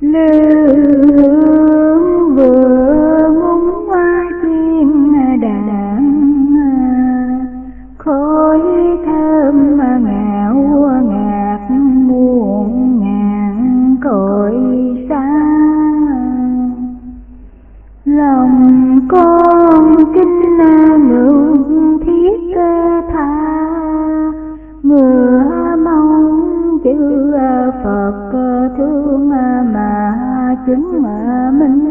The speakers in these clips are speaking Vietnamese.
lương vừa muốn hoa chiên đàn, khói thơm ngào ngạt muôn ngàn cõi xa. Lòng con kinh ngưỡng thiết tha, ngựa mong chữ Phật thương mà chứng minh.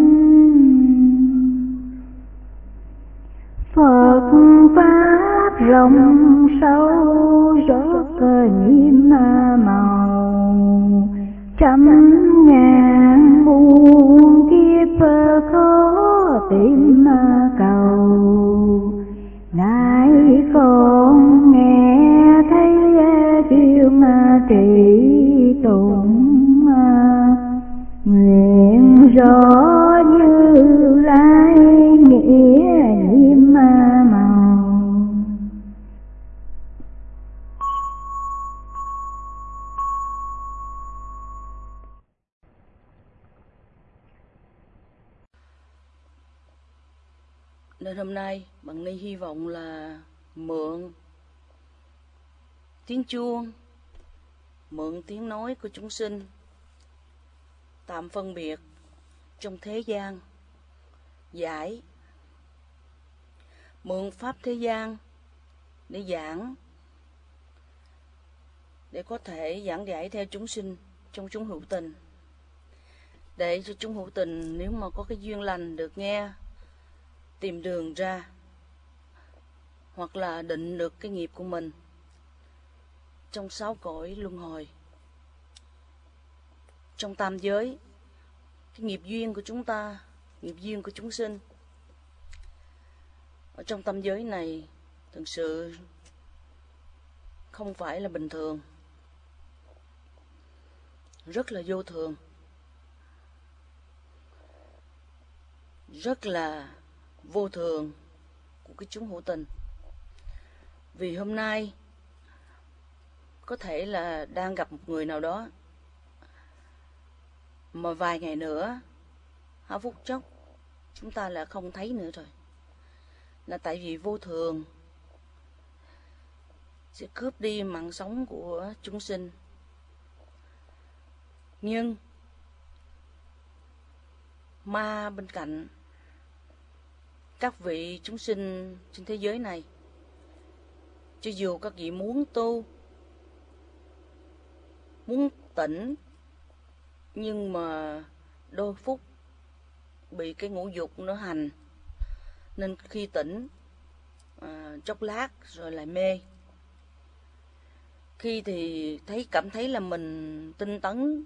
Phật pháp rộng sâu rất nhiệm màu, trăm ngàn muôn kiếp khó tìm cầu. Nay con nghe thấy chuyện trì tụng, nguyện rõ Như Lai nghĩa nhiệm màu. Nên hôm nay bạn Ni hy vọng là mượn tiếng chuông, mượn tiếng nói của chúng sinh tạm phân biệt trong thế gian, giải mượn pháp thế gian để giảng, để có thể giảng giải theo chúng sinh trong chúng hữu tình, để cho chúng hữu tình nếu mà có cái duyên lành được nghe, tìm đường ra, hoặc là định được cái nghiệp của mình trong 6 cõi luân hồi, trong tam giới. Cái nghiệp duyên của chúng ta, nghiệp duyên của chúng sinh ở trong tam giới này thực sự không phải là bình thường, rất là vô thường, rất là vô thường của cái chúng hữu tình. Vì hôm nay có thể là đang gặp một người nào đó, mà vài ngày nữa, phút chốc chúng ta là không thấy nữa rồi. Là tại vì vô thường sẽ cướp đi mạng sống của chúng sinh. Nhưng ma bên cạnh, các vị chúng sinh trên thế giới này, cho dù các vị muốn tu, muốn tỉnh, nhưng mà đôi phút bị cái ngũ dục nó hành, nên khi tỉnh chốc lát rồi lại mê. Khi thì cảm thấy là mình tinh tấn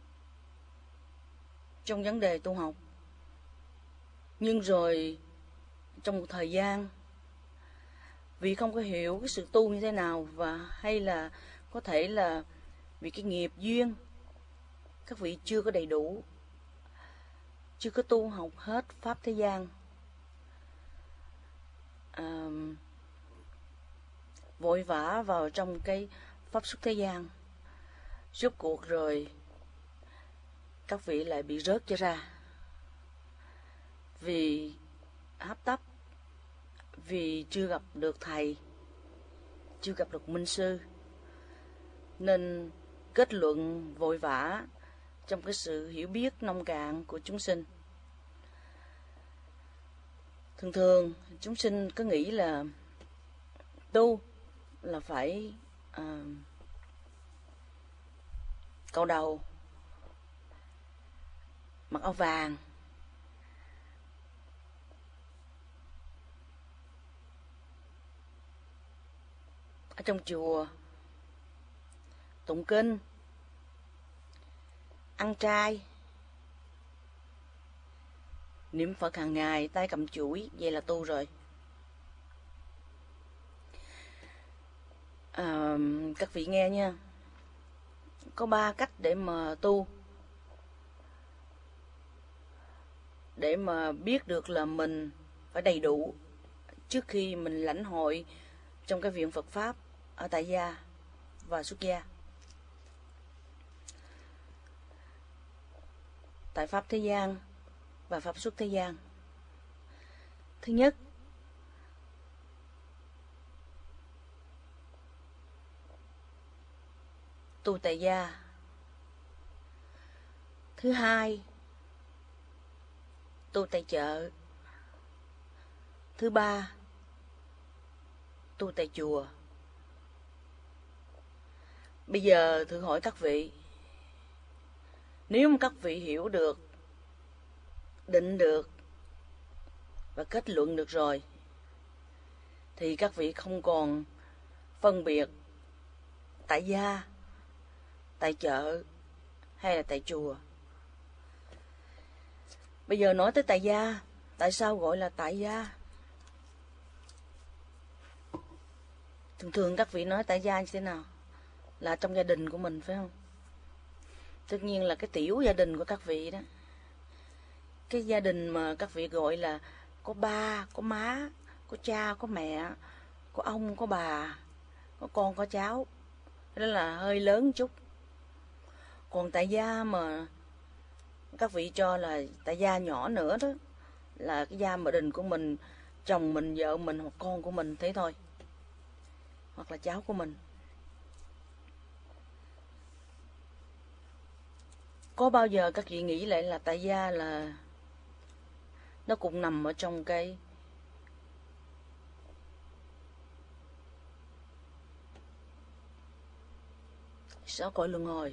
trong vấn đề tu học, nhưng rồi trong một thời gian, vì không có hiểu cái sự tu như thế nào, và hay là có thể là vì cái nghiệp duyên, các vị chưa có đầy đủ, chưa có tu học hết pháp thế gian, vội vã vào trong cái pháp xuất thế gian, rốt cuộc rồi các vị lại bị rớt cho ra. Vì hấp tấp, vì chưa gặp được thầy, chưa gặp được minh sư, nên kết luận vội vã trong cái sự hiểu biết nông cạn của chúng sinh. Thường thường chúng sinh cứ nghĩ là tu là phải cạo đầu, mặc áo vàng, ở trong chùa tụng kinh, ăn chay, niệm Phật hàng ngày, tay cầm chuỗi, vậy là tu rồi. Các vị nghe nha, có 3 cách để mà tu, để mà biết được là mình phải đầy đủ trước khi mình lãnh hội trong cái viện Phật Pháp ở tại gia và xuất gia. tại pháp thế gian và pháp xuất thế gian. Thứ nhất, tu tại gia. Thứ hai, tu tại chợ. Thứ ba, tu tại chùa. Bây giờ thử hỏi các vị, nếu mà các vị hiểu được, định được và kết luận được rồi, thì các vị không còn phân biệt tại gia, tại chợ hay là tại chùa. Bây giờ nói tới tại gia, tại sao gọi là tại gia? Thường thường các vị nói tại gia như thế nào? Là trong gia đình của mình, phải không? Tất nhiên là cái tiểu gia đình của các vị đó. Cái gia đình mà các vị gọi là có ba, có má, có cha, có mẹ, có ông, có bà, có con, có cháu. Đó là hơi lớn chút. Còn tại gia mà các vị cho là tại gia nhỏ nữa đó, là cái gia đình của mình, chồng mình, vợ mình hoặc con của mình, thế thôi. Hoặc là cháu của mình. Có bao giờ các vị nghĩ lại là tại gia là nó cũng nằm ở trong cái sáu cõi luân hồi?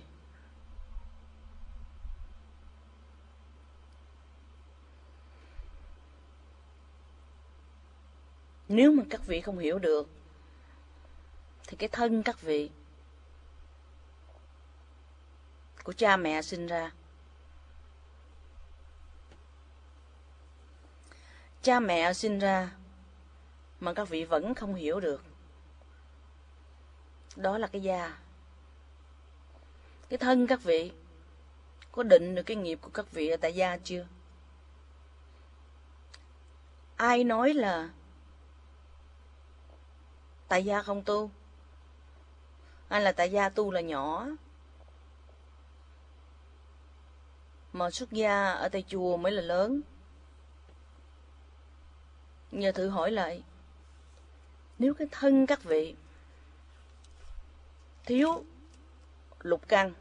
Nếu mà các vị không hiểu được thì cái thân các vị của cha mẹ sinh ra, cha mẹ sinh ra mà các vị vẫn không hiểu được, đó là cái gia. Cái thân các vị có định được cái nghiệp của các vị ở tại gia chưa? Ai nói là tại gia không tu, hay là tại gia tu là nhỏ, mà xuất gia ở tại chùa mới là lớn? Giờ thử hỏi lại, nếu cái thân các vị thiếu lục căn,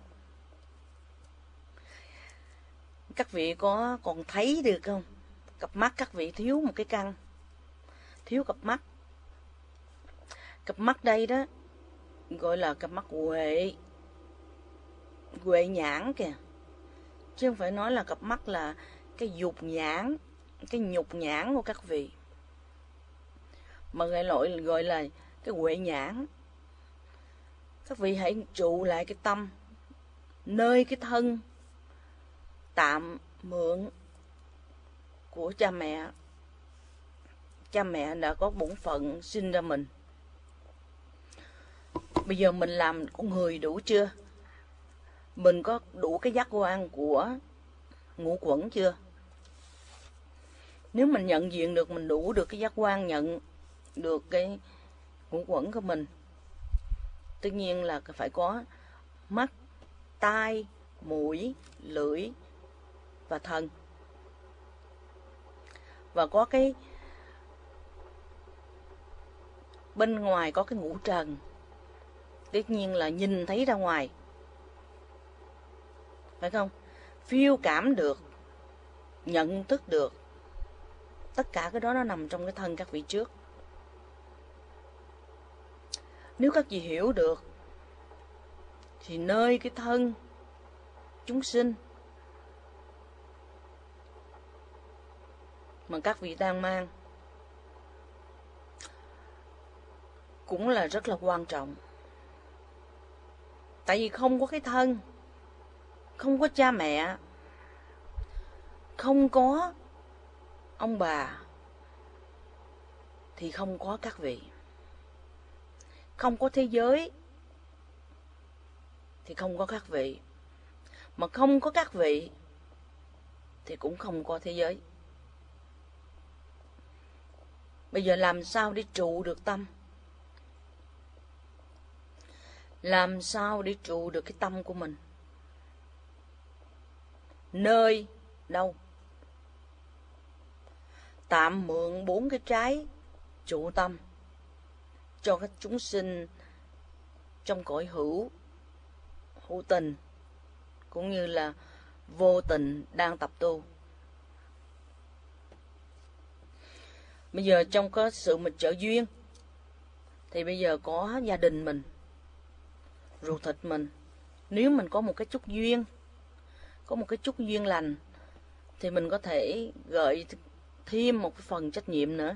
các vị có còn thấy được không? Cặp mắt các vị thiếu một cái căn, thiếu cặp mắt. Cặp mắt đây đó gọi là cặp mắt huệ, huệ nhãn kìa, chứ không phải nói là cặp mắt là cái dục nhãn, cái nhục nhãn của các vị, mà gọi là cái huệ nhãn. Các vị hãy trụ lại cái tâm nơi cái thân tạm mượn của cha mẹ. Cha mẹ đã có bổn phận sinh ra mình. Bây giờ mình làm con người đủ chưa? Mình có đủ cái giác quan của ngũ quẩn chưa? Nếu mình nhận diện được, mình đủ được cái giác quan nhận được cái ngũ quẩn của mình, tất nhiên là phải có mắt, tai, mũi, lưỡi và thân. Và có cái bên ngoài có cái ngũ trần, tất nhiên là nhìn thấy ra ngoài, phải không? Phiêu cảm được, nhận thức được. Tất cả cái đó nó nằm trong cái thân các vị trước. Nếu các vị hiểu được thì nơi cái thân chúng sinh mà các vị đang mang cũng là rất là quan trọng. Tại vì không có cái thân, không có cha mẹ, không có ông bà, thì không có các vị. Không có thế giới thì không có các vị. Mà không có các vị thì cũng không có thế giới. Bây giờ làm sao để trụ được tâm? Làm sao để trụ được cái tâm của mình? nơi đâu. Tạm mượn 4 cái trái trụ tâm cho các chúng sinh trong cõi hữu tình cũng như là vô tình đang tập tu. Bây giờ trong có sự mình trợ duyên thì bây giờ có gia đình mình, ruột thịt mình, nếu mình có một cái chút duyên, có một cái chút duyên lành thì mình có thể gợi thêm một cái phần trách nhiệm nữa.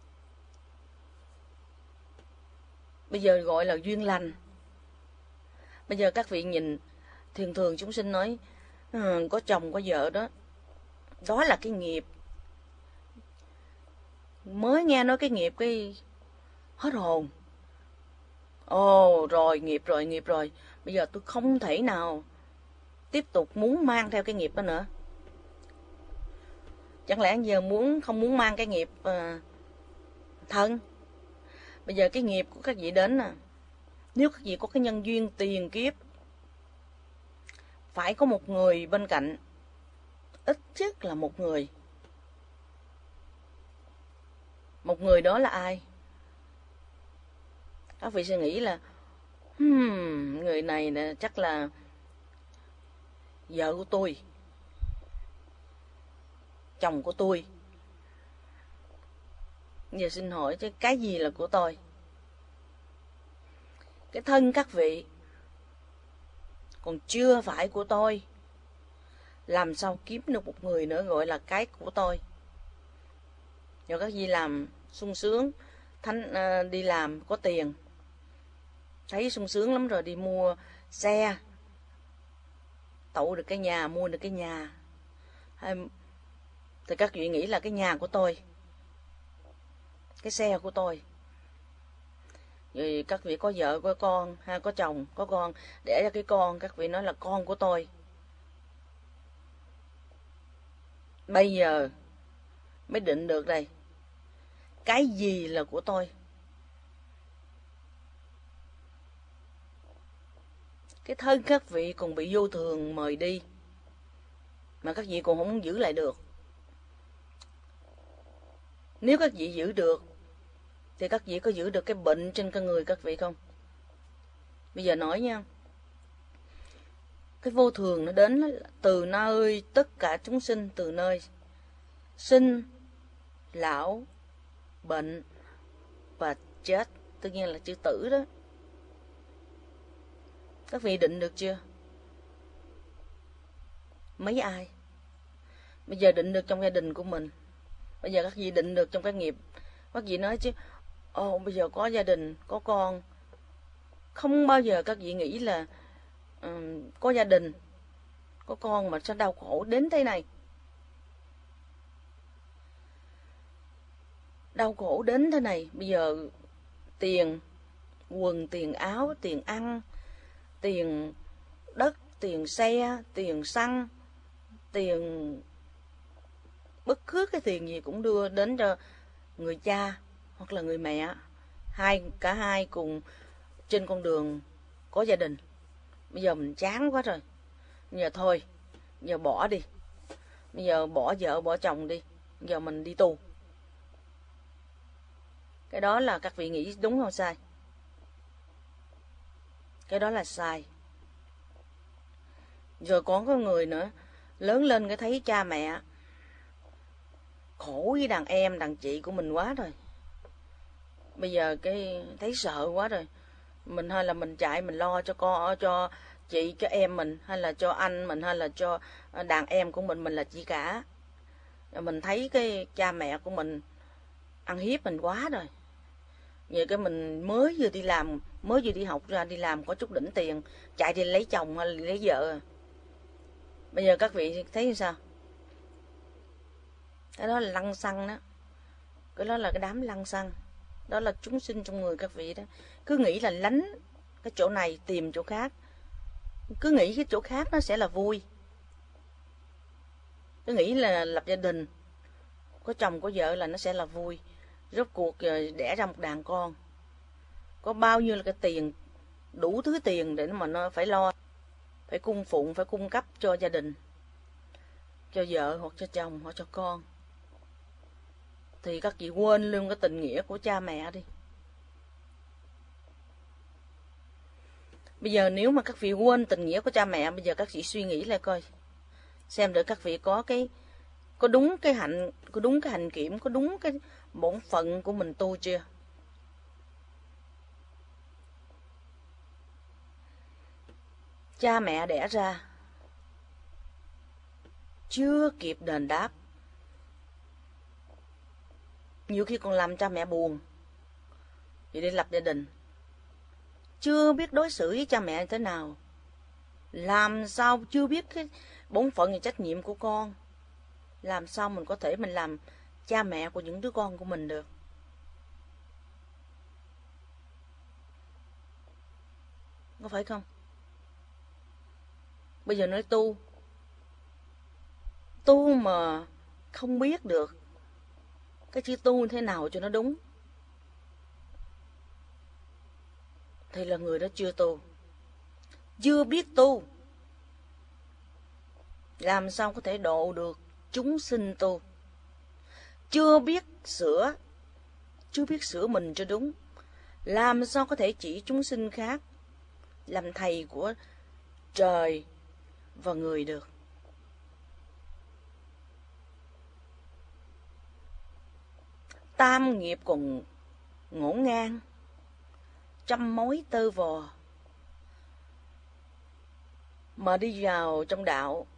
Bây giờ gọi là duyên lành. Bây giờ các vị nhìn, thường chúng sinh nói có chồng có vợ đó, đó là cái nghiệp. Mới nghe nói cái nghiệp cái hết hồn. Ồ, rồi nghiệp rồi. Bây giờ tôi không thể nào tiếp tục muốn mang theo cái nghiệp đó nữa. Chẳng lẽ giờ không muốn mang cái nghiệp thân. Bây giờ cái nghiệp của các vị đến nè, nếu các vị có cái nhân duyên tiền kiếp, phải có một người bên cạnh, ít nhất là một người. Một người đó là ai? Các vị suy nghĩ là người này nè chắc là vợ của tôi, chồng của tôi. Giờ xin hỏi chứ cái gì là của tôi? Cái thân các vị còn chưa phải của tôi, làm sao kiếm được một người nữa gọi là cái của tôi? Rồi các vị làm sung sướng, đi làm có tiền, thấy sung sướng lắm rồi đi mua xe, tậu được cái nhà, mua được cái nhà, thì các vị nghĩ là cái nhà của tôi, cái xe của tôi. Rồi các vị có vợ có con, hay có chồng có con, để ra cái con, các vị nói là con của tôi. Bây giờ mới định được đây, cái gì là của tôi? Cái thân các vị còn bị vô thường mời đi, mà các vị còn không giữ lại được. Nếu các vị giữ được thì các vị có giữ được cái bệnh trên con người các vị không? Bây giờ nói nha, cái vô thường nó đến từ nơi tất cả chúng sinh, từ nơi sinh, lão, bệnh và chết, tất nhiên là chữ tử đó. Các vị định được chưa? Mấy ai? Bây giờ định được trong gia đình của mình. Bây giờ các vị định được trong cái nghiệp. Các vị nói chứ, bây giờ có gia đình, có con. Không bao giờ các vị nghĩ là có gia đình, có con mà sao đau khổ đến thế này. Đau khổ đến thế này. Bây giờ tiền quần, tiền áo, tiền ăn, tiền đất, tiền xe, tiền xăng, tiền bất cứ cái tiền gì cũng đưa đến cho người cha hoặc là người mẹ, cả hai cùng trên con đường có gia đình. Bây giờ mình chán quá rồi, bây giờ thôi, bây giờ bỏ đi, bây giờ bỏ vợ bỏ chồng đi, bây giờ mình đi tu. Cái đó là các vị nghĩ đúng không sai? Cái đó là sai. Rồi còn có người nữa, lớn lên cái thấy cha mẹ khổ với đàn em, đàn chị của mình quá rồi. Bây giờ cái thấy sợ quá rồi. Mình hay là mình chạy mình lo cho con, cho chị, cho em mình, hay là cho anh mình, hay là cho đàn em của mình là chị cả. Rồi mình thấy cái cha mẹ của mình ăn hiếp mình quá rồi. Vậy cái mình mới vừa đi làm, mới vừa đi học ra, đi làm có chút đỉnh tiền, chạy đi lấy chồng hay lấy vợ. Bây giờ các vị thấy sao? Cái đó là lăng xăng đó. Cái đó là cái đám lăng xăng. Đó là chúng sinh trong người các vị đó. Cứ nghĩ là lánh cái chỗ này tìm chỗ khác. Cứ nghĩ cái chỗ khác nó sẽ là vui. Cứ nghĩ là lập gia đình, có chồng có vợ là nó sẽ là vui. Rốt cuộc đẻ ra một đàn con, có bao nhiêu là cái tiền, đủ thứ tiền để mà nó phải lo, phải cung phụng, phải cung cấp cho gia đình. cho vợ hoặc cho chồng hoặc cho con, thì các vị quên luôn cái tình nghĩa của cha mẹ đi. Bây giờ nếu mà các vị quên tình nghĩa của cha mẹ, bây giờ các vị suy nghĩ lại coi, xem được các vị có đúng cái hạnh kiểm, có đúng cái bổn phận của mình tu chưa? Cha mẹ đẻ ra chưa kịp đền đáp, nhiều khi còn làm cha mẹ buồn vì đi lập gia đình, chưa biết đối xử với cha mẹ như thế nào, làm sao chưa biết cái bổn phận và trách nhiệm của con, làm sao mình có thể mình làm cha mẹ của những đứa con của mình được? Có phải không? Bây giờ nói tu mà không biết được cái chữ tu thế nào cho nó đúng, thì là người đó chưa tu, chưa biết tu, làm sao có thể độ được chúng sinh tu. Chưa biết sửa mình cho đúng, làm sao có thể chỉ chúng sinh khác làm thầy của trời và người được. Tam nghiệp còn ngổn ngang, trăm mối tơ vò, mà đi vào trong đạo,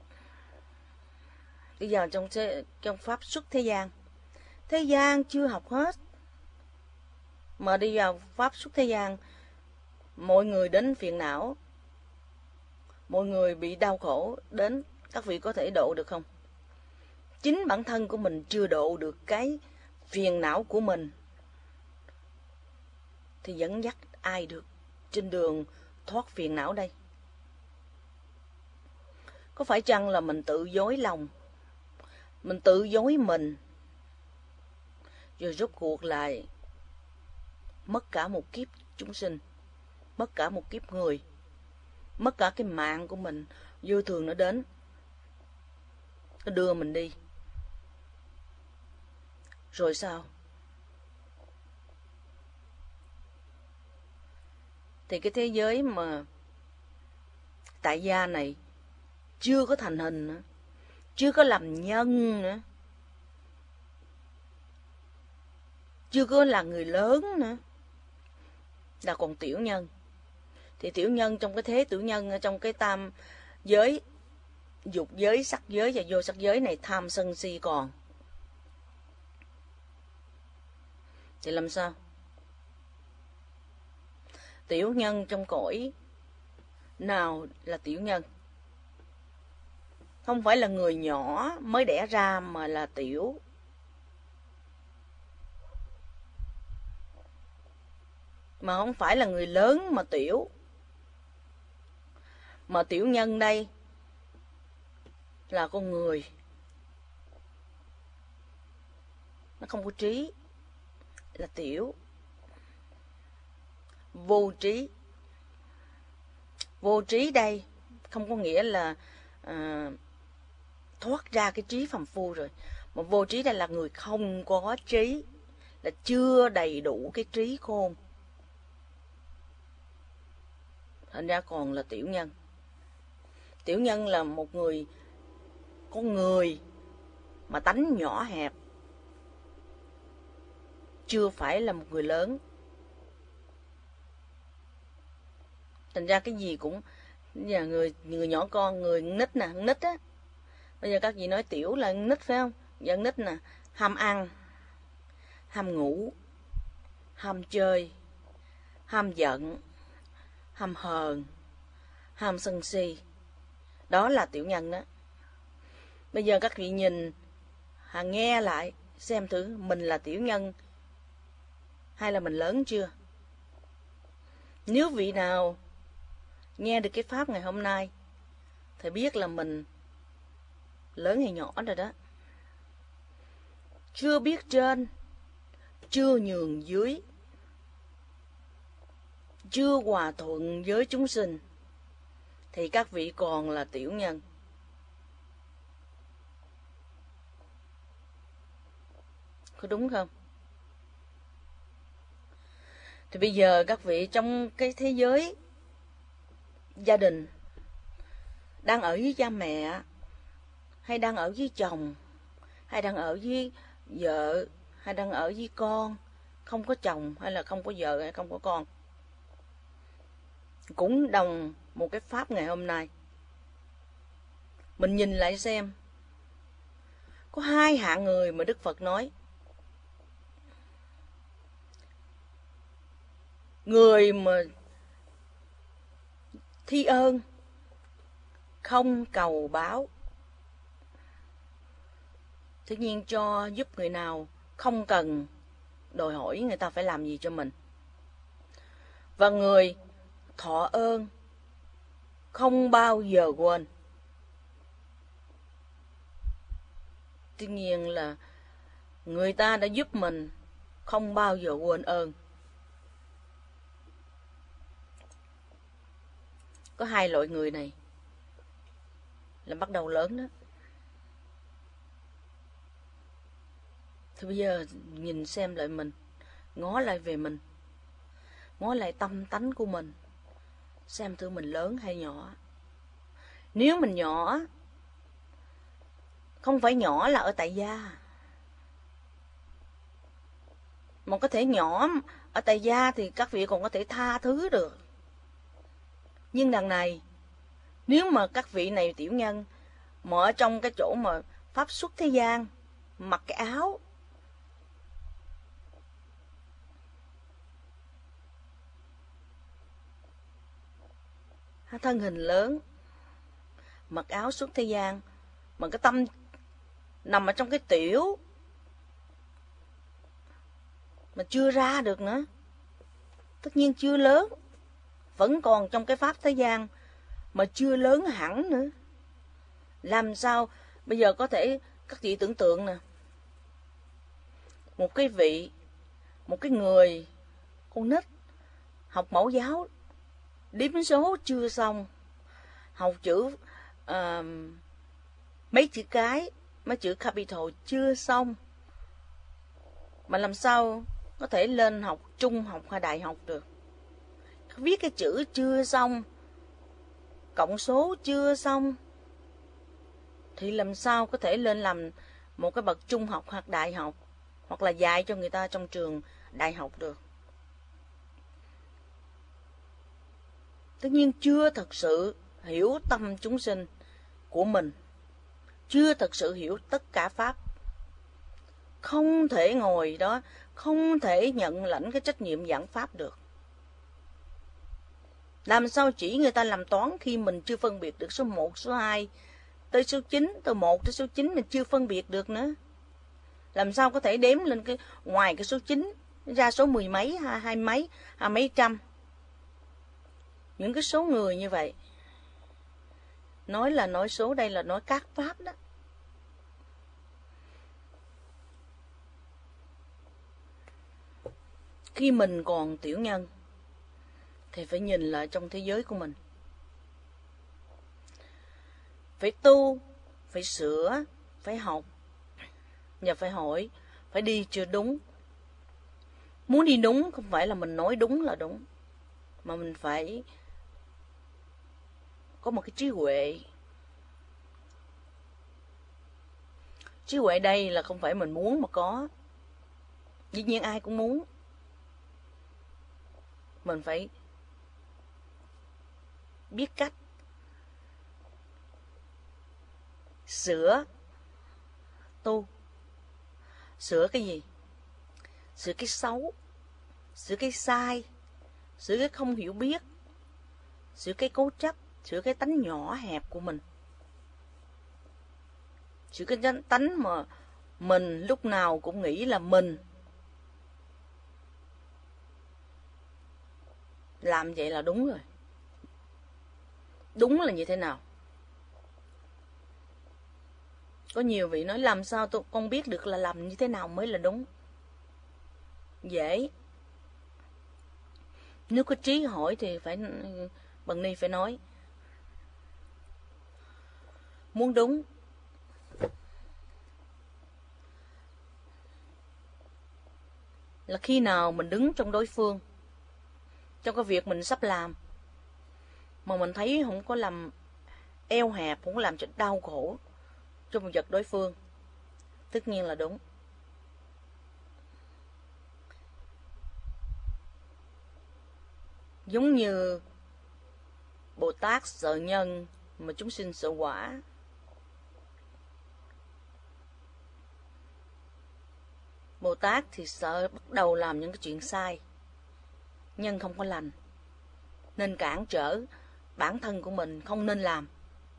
đi vào trong pháp xuất thế gian chưa học hết, mà đi vào pháp xuất thế gian, mọi người đến phiền não, mọi người bị đau khổ đến, các vị có thể độ được không? Chính bản thân của mình chưa độ được cái phiền não của mình, thì dẫn dắt ai được trên đường thoát phiền não đây? Có phải chăng là mình tự dối lòng, mình tự dối mình, rồi rốt cuộc lại mất cả một kiếp chúng sinh, mất cả một kiếp người, mất cả cái mạng của mình, vô thường nó đến, nó đưa mình đi. Rồi sao? Thì cái thế giới mà tại gia này chưa có thành hình nữa, chưa có làm nhân nữa, chưa có là người lớn nữa, là còn tiểu nhân. Thì tiểu nhân trong cái thế tiểu nhân, trong cái tam giới, dục giới, sắc giới và vô sắc giới này, tham sân si còn, thì làm sao? Tiểu nhân trong cõi nào là tiểu nhân? Không phải là người nhỏ mới đẻ ra mà là tiểu, mà không phải là người lớn mà tiểu. Mà tiểu nhân đây là con người, nó không có trí, là tiểu. Vô trí. Vô trí đây không có nghĩa là thoát ra cái trí phàm phu rồi, mà vô trí đây là người không có trí, là chưa đầy đủ cái trí khôn, thành ra còn là tiểu nhân. Tiểu nhân là một người, con người mà tánh nhỏ hẹp, chưa phải là một người lớn. Thành ra cái gì cũng, giờ người nhỏ con, người nít nè, nít á. Bây giờ các vị nói tiểu là nít phải không? Giờ nít nè, ham ăn, ham ngủ, ham chơi, ham giận, ham hờn, ham sân si. Đó là tiểu nhân đó. Bây giờ các vị nhìn, nghe lại, xem thử mình là tiểu nhân hay là mình lớn chưa? Nếu vị nào nghe được cái pháp ngày hôm nay thì biết là mình lớn hay nhỏ rồi đó. Chưa biết trên, chưa nhường dưới, chưa hòa thuận với chúng sinh, thì các vị còn là tiểu nhân. Có đúng không? Thì bây giờ các vị trong cái thế giới gia đình, đang ở với cha mẹ, hay đang ở với chồng, hay đang ở với vợ, hay đang ở với con, không có chồng hay là không có vợ hay không có con, cũng đồng một cái pháp ngày hôm nay. Mình nhìn lại xem, có hai hạng người mà Đức Phật nói. Người mà thi ơn, không cầu báo, tự nhiên cho giúp người nào, không cần đòi hỏi người ta phải làm gì cho mình. Và người thọ ơn, không bao giờ quên. Tuy nhiên là người ta đã giúp mình, không bao giờ quên ơn. Có hai loại người này là bắt đầu lớn đó. Thì bây giờ nhìn xem lại mình, ngó lại về mình, ngó lại tâm tánh của mình, xem thử mình lớn hay nhỏ. Nếu mình nhỏ, không phải nhỏ là ở tại gia, mà có thể nhỏ ở tại gia thì các vị còn có thể tha thứ được. Nhưng đằng này, nếu mà các vị này tiểu nhân mà ở trong cái chỗ mà pháp xuất thế gian, mặc cái áo thân hình lớn, mặc áo xuất thế gian, mà cái tâm nằm ở trong cái tiểu mà chưa ra được nữa, tất nhiên chưa lớn, vẫn còn trong cái pháp thế gian mà chưa lớn hẳn nữa. Làm sao bây giờ có thể, các chị tưởng tượng nè, một cái vị, một cái người con nít học mẫu giáo, đếm số chưa xong, học chữ mấy chữ cái, mấy chữ capital chưa xong, mà làm sao có thể lên học trung học hay đại học được. Viết cái chữ chưa xong, cộng số chưa xong, thì làm sao có thể lên làm một cái bậc trung học hoặc đại học, hoặc là dạy cho người ta trong trường đại học được. Tất nhiên chưa thật sự hiểu tâm chúng sinh của mình, chưa thật sự hiểu tất cả pháp, không thể ngồi đó, không thể nhận lãnh cái trách nhiệm giảng pháp được. Làm sao chỉ người ta làm toán khi mình chưa phân biệt được số 1, số 2, tới số 9, từ 1 tới số 9 mình chưa phân biệt được nữa. Làm sao có thể đếm lên cái ngoài cái số 9 ra số mười mấy, hai mấy, mấy trăm. Những cái số người như vậy, nói là nói số, đây là nói các pháp đó. Khi mình còn tiểu nhân thì phải nhìn lại trong thế giới của mình, phải tu, phải sửa, phải học và phải hỏi, phải đi chưa đúng. Muốn đi đúng không phải là mình nói đúng là đúng, mà mình phải có một cái trí huệ. Trí huệ đây là không phải mình muốn mà có, dĩ nhiên ai cũng muốn. Mình phải biết cách sửa, tu. Sửa cái gì? Sửa cái xấu, sửa cái sai, sửa cái không hiểu biết, sửa cái cố chấp, sửa cái tánh nhỏ hẹp của mình, sửa cái tánh mà mình lúc nào cũng nghĩ là mình làm vậy là đúng rồi. Đúng là như thế nào? Có nhiều vị nói làm sao con biết được là làm như thế nào mới là đúng. Dễ. Nếu có trí hỏi thì phải, Bằng Ni phải nói. Muốn đúng, là khi nào mình đứng trong đối phương, trong cái việc mình sắp làm, mà mình thấy không có làm eo hẹp, không có làm cho đau khổ cho một vật đối phương, tất nhiên là đúng. Giống như Bồ Tát sợ nhân mà chúng sinh sợ quả. Bồ Tát thì sợ bắt đầu làm những cái chuyện sai, nhân không có lành, nên cản trở bản thân của mình không nên làm.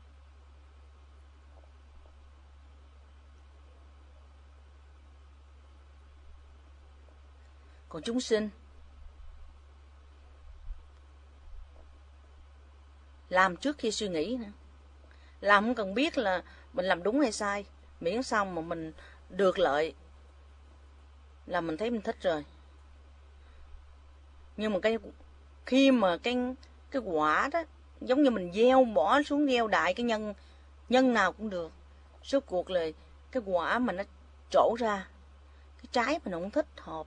Còn chúng sinh làm trước khi suy nghĩ nữa. Làm không cần biết là mình làm đúng hay sai, miễn sao mà mình được lợi là mình thấy mình thích rồi. Nhưng mà khi mà cái quả đó giống như mình gieo, bỏ xuống gieo đại cái nhân nào cũng được, số cuộc là cái quả mà nó trổ ra, cái trái mình không thích hợp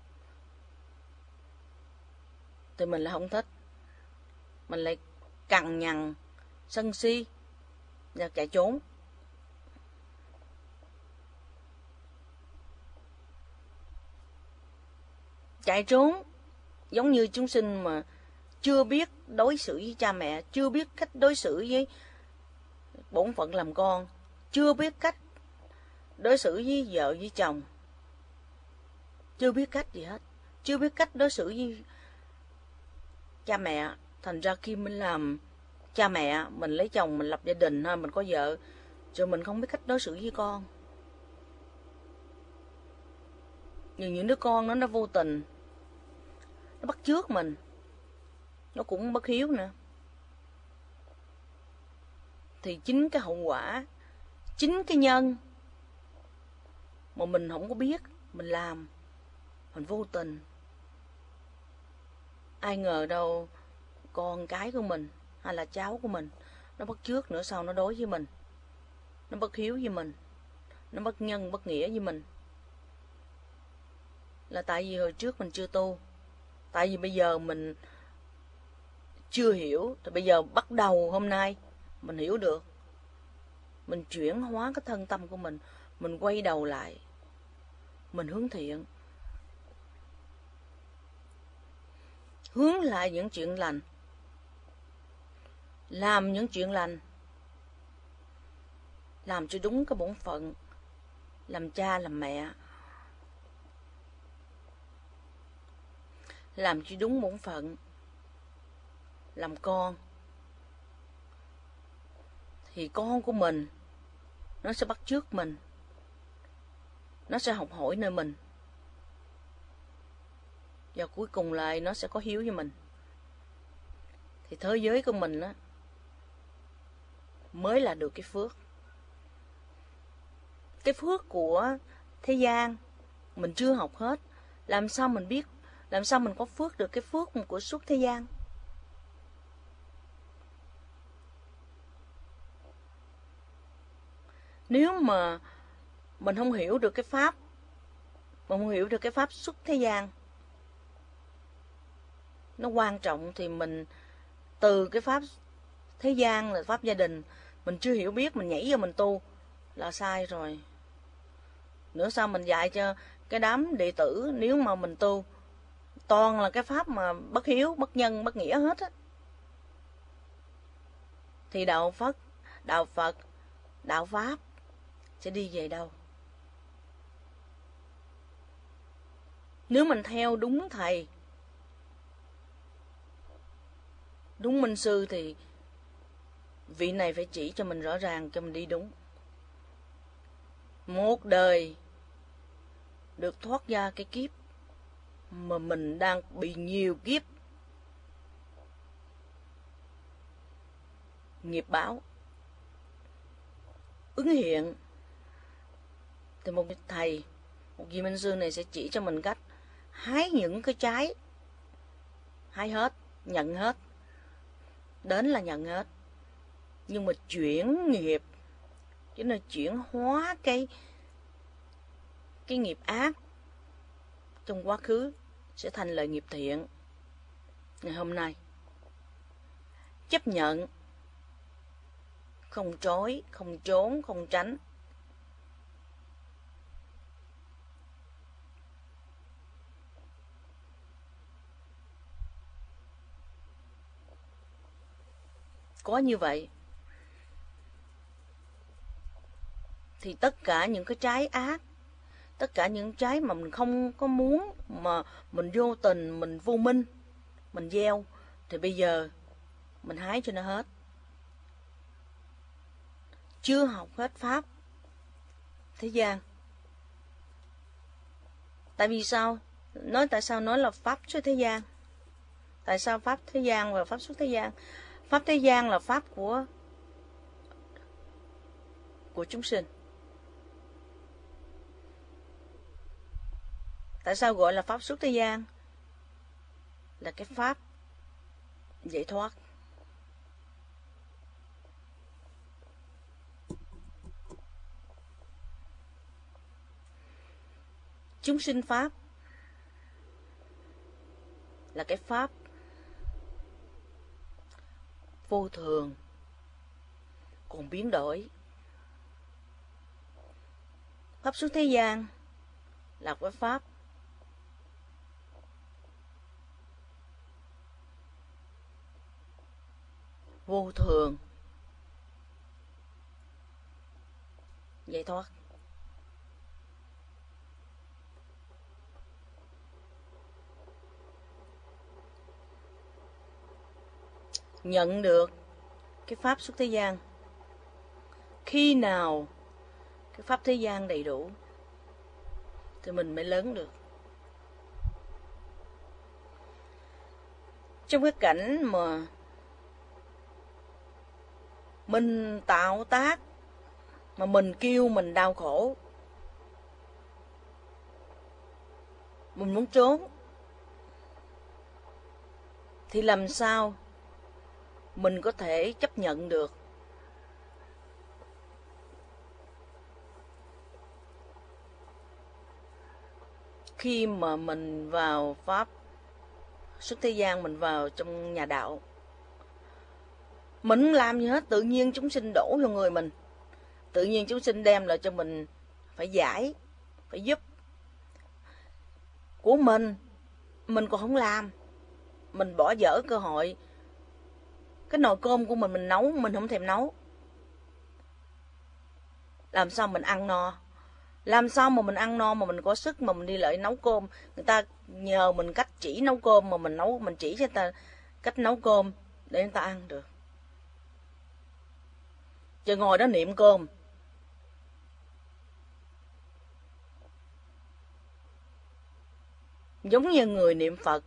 thì mình lại không thích, mình lại cằn nhằn, sân si và chạy trốn. Chạy trốn giống như chúng sinh mà chưa biết đối xử với cha mẹ, chưa biết cách đối xử với bổn phận làm con, chưa biết cách đối xử với vợ với chồng, chưa biết cách gì hết, chưa biết cách đối xử với cha mẹ. Thành ra khi mình làm cha mẹ, mình lấy chồng, mình lập gia đình, mình có vợ, rồi mình không biết cách đối xử với con. Nhưng những đứa con nó vô tình, nó bắt chước mình, nó cũng bất hiếu nữa. Thì chính cái hậu quả, chính cái nhân mà mình không có biết, mình làm, mình vô tình. Ai ngờ đâu con cái của mình hay là cháu của mình nó bắt chước nữa, sau nó đối với mình, nó bất hiếu với mình, nó bất nhân bất nghĩa với mình. Là tại vì hồi trước mình chưa tu, tại vì bây giờ mình chưa hiểu, thì bây giờ bắt đầu hôm nay mình hiểu được, mình chuyển hóa cái thân tâm của mình quay đầu lại, mình hướng thiện, hướng lại những chuyện lành, làm những chuyện lành, làm cho đúng cái bổn phận làm cha làm mẹ, làm cho đúng bổn phận làm con, thì con của mình nó sẽ bắt chước mình, nó sẽ học hỏi nơi mình, và cuối cùng lại nó sẽ có hiếu với mình. Thì thế giới của mình á mới là được cái phước. Cái phước của thế gian mình chưa học hết, làm sao mình biết, làm sao mình có phước được cái phước của suốt thế gian. Nếu mà mình không hiểu được cái pháp, mình không hiểu được cái pháp xuất thế gian nó quan trọng, thì mình từ cái pháp thế gian là pháp gia đình, mình chưa hiểu biết, mình nhảy vô mình tu là sai rồi. Nữa sao mình dạy cho cái đám đệ tử, nếu mà mình tu toàn là cái pháp mà bất hiếu, bất nhân, bất nghĩa hết á, thì đạo Phật, đạo Pháp sẽ đi về đâu? Nếu mình theo đúng thầy, đúng minh sư, thì vị này phải chỉ cho mình rõ ràng, cho mình đi đúng. Một đời được thoát ra cái kiếp mà mình đang bị nhiều kiếp nghiệp báo ứng hiện, thì một thầy, một vị minh sư này sẽ chỉ cho mình cách hái những cái trái, hái hết, nhận hết, đến là nhận hết, nhưng mà chuyển nghiệp, chứ là chuyển hóa cái nghiệp ác trong quá khứ sẽ thành lời nghiệp thiện. Ngày hôm nay, chấp nhận, không chối, không trốn, không tránh. Có như vậy thì tất cả những cái trái ác, tất cả những trái mà mình không có muốn, mà mình vô tình, mình vô minh, mình gieo, thì bây giờ mình hái cho nó hết. Chưa học hết pháp thế gian. Tại vì sao? Tại sao nói là pháp xuất thế gian? Tại sao pháp thế gian và pháp xuất thế gian? Pháp thế gian là pháp của chúng sinh. Tại sao gọi là pháp xuất thế gian? Là cái pháp giải thoát. Chúng sinh pháp là cái pháp vô thường, còn biến đổi. Pháp xuất thế gian là cái pháp vô thường, giải thoát. Nhận được cái pháp xuất thế gian. Khi nào cái pháp thế gian đầy đủ thì mình mới lớn được. Trong cái cảnh mà mình tạo tác, mà mình kêu mình đau khổ, mình muốn trốn, thì làm sao mình có thể chấp nhận được? Khi mà mình vào pháp xuất thế gian, mình vào trong nhà đạo, mình không làm gì hết, tự nhiên chúng sinh đổ vô người mình. Tự nhiên chúng sinh đem lại cho mình phải giải, phải giúp. Của mình còn không làm, mình bỏ dở cơ hội. Cái nồi cơm của mình nấu, mình không thèm nấu. Làm sao mình ăn no? Làm sao mà mình ăn no mà mình có sức mà mình đi lại nấu cơm? Người ta nhờ mình cách chỉ nấu cơm mà mình chỉ cho người ta cách nấu cơm để người ta ăn được. Chứ ngồi đó niệm cơm, giống như người niệm Phật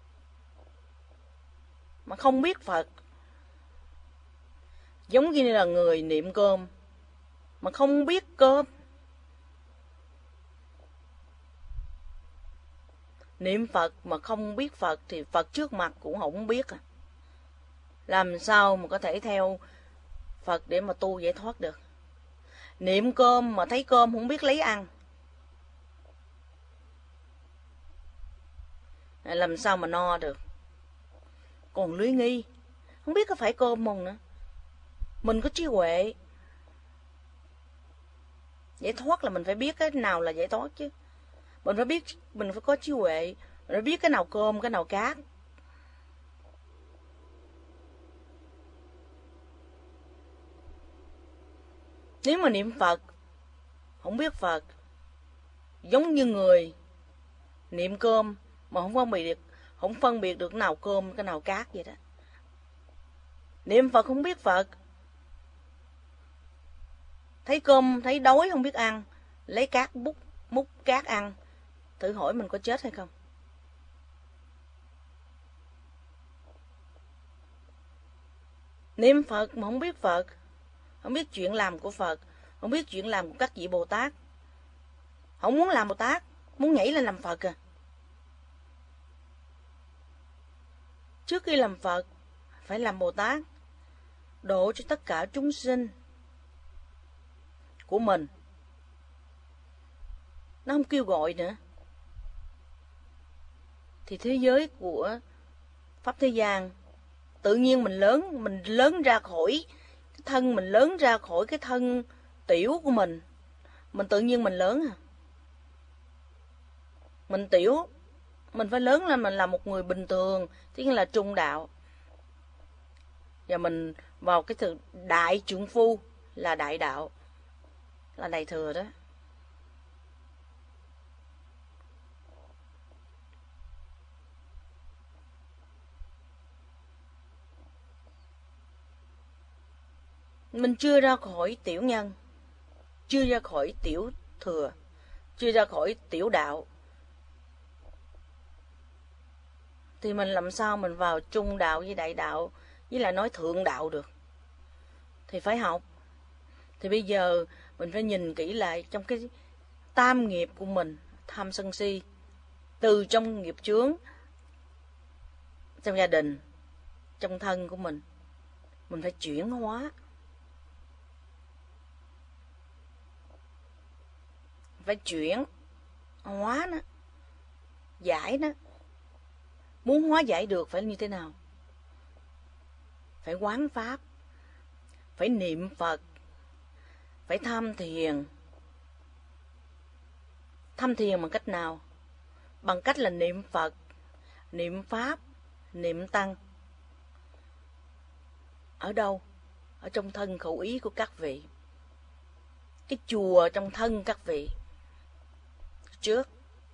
mà không biết Phật. Giống như là người niệm cơm mà không biết cơm. Niệm Phật mà không biết Phật thì Phật trước mặt cũng không biết. Làm sao mà có thể theo Phật để mà tu giải thoát được? Niệm cơm mà thấy cơm không biết lấy ăn, làm sao mà no được? Còn lưới nghi, không biết có phải cơm không nữa. Mình có trí huệ. Giải thoát là mình phải biết cái nào là giải thoát chứ. Mình phải biết, mình phải có trí huệ. Mình phải biết cái nào cơm, cái nào cát. Nếu mà niệm Phật không biết Phật, giống như người niệm cơm mà không phân biệt được cái nào cơm, cái nào cát vậy đó. Niệm Phật không biết Phật, thấy cơm, thấy đói không biết ăn, lấy cát múc cát ăn. Thử hỏi mình có chết hay không? Niệm Phật mà không biết Phật, không biết chuyện làm của Phật, không biết chuyện làm của các vị Bồ Tát, không muốn làm Bồ Tát, muốn nhảy lên làm Phật à. Trước khi làm Phật phải làm Bồ Tát, độ cho tất cả chúng sinh của mình. Nó không kêu gọi nữa. thì thế giới của pháp thế gian tự nhiên mình lớn ra khỏi cái thân, mình lớn ra khỏi cái thân tiểu của mình tự nhiên mình lớn à. Mình tiểu, mình phải lớn lên, mình là một người bình thường, tức là trung đạo. Và mình vào cái từ đại trượng phu là đại đạo, là đại thừa đó. Mình chưa ra khỏi tiểu nhân, chưa ra khỏi tiểu thừa, chưa ra khỏi tiểu đạo, thì mình làm sao mình vào trung đạo với đại đạo, với lại nói thượng đạo được. Thì phải học. Thì bây giờ mình phải nhìn kỹ lại trong cái tam nghiệp của mình, tham sân si, từ trong nghiệp chướng, trong gia đình, trong thân của mình phải chuyển hóa. Phải chuyển hóa nó, giải nó. Muốn hóa giải được phải như thế nào? Phải quán pháp, phải niệm Phật, phải tham thiền. Tham thiền bằng cách nào? Bằng cách là niệm Phật, niệm Pháp, niệm Tăng. Ở đâu? Ở trong thân khẩu ý của các vị. Cái chùa trong thân các vị. Trước,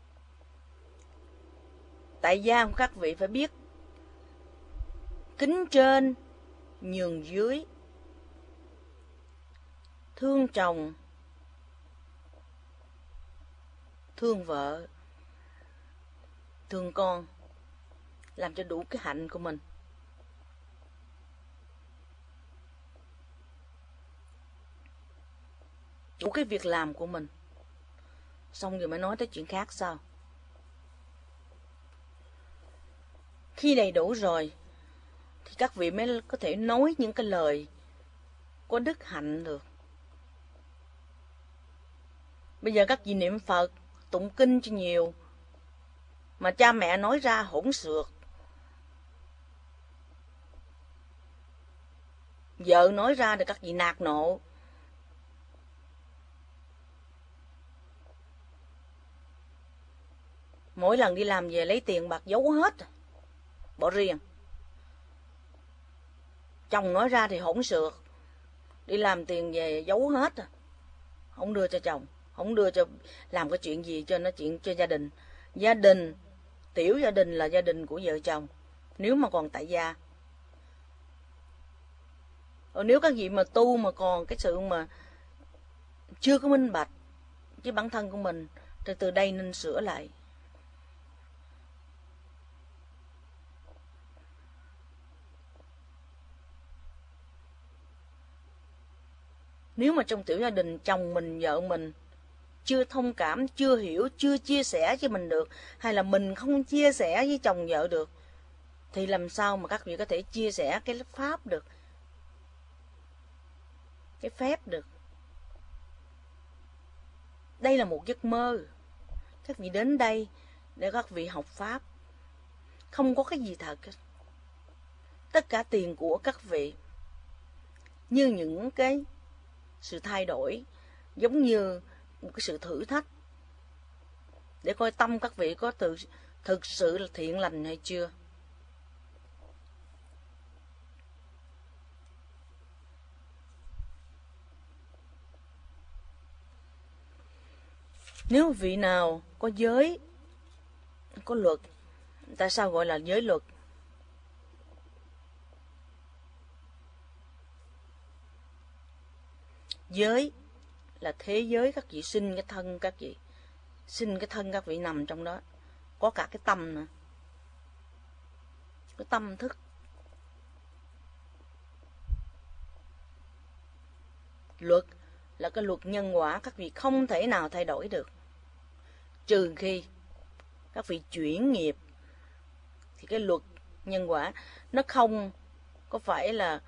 tại gia của các vị phải biết kính trên, nhường dưới, thương chồng, thương vợ, thương con, làm cho đủ cái hạnh của mình. Đủ cái việc làm của mình. Xong rồi mới nói tới chuyện khác sao? Khi đầy đủ rồi thì các vị mới có thể nói những cái lời có đức hạnh được. Bây giờ các vị niệm Phật, tụng kinh cho nhiều, mà cha mẹ nói ra hỗn xược, vợ nói ra thì các vị nạt nộ. Mỗi lần đi làm về lấy tiền bạc giấu hết, bỏ riêng. Chồng nói ra thì hỗn xược, đi làm tiền về giấu hết, không đưa cho chồng, không đưa cho làm cái chuyện gì cho nó chuyện cho gia đình. Gia đình, tiểu gia đình là gia đình của vợ chồng, nếu mà còn tại gia. Nếu các vị mà tu mà còn cái sự mà chưa có minh bạch với bản thân của mình, thì từ đây nên sửa lại. Nếu mà trong tiểu gia đình chồng mình, vợ mình chưa thông cảm, chưa hiểu, chưa chia sẻ với mình được, hay là mình không chia sẻ với chồng vợ được, thì làm sao mà các vị có thể chia sẻ cái pháp được, cái phép được. Đây là một giấc mơ. Các vị đến đây để các vị học pháp, không có cái gì thật. Tất cả tiền của các vị như những cái sự thay đổi, giống như một cái sự thử thách, để coi tâm các vị có thực sự là thiện lành hay chưa. Nếu vị nào có giới, có luật, tại sao gọi là giới luật? Giới là thế giới các vị sinh cái thân các vị. Sinh cái thân các vị nằm trong đó. Có cả cái tâm nữa. Cái tâm thức. Luật là cái luật nhân quả các vị không thể nào thay đổi được. Trừ khi các vị chuyển nghiệp, thì cái luật nhân quả nó không có phải là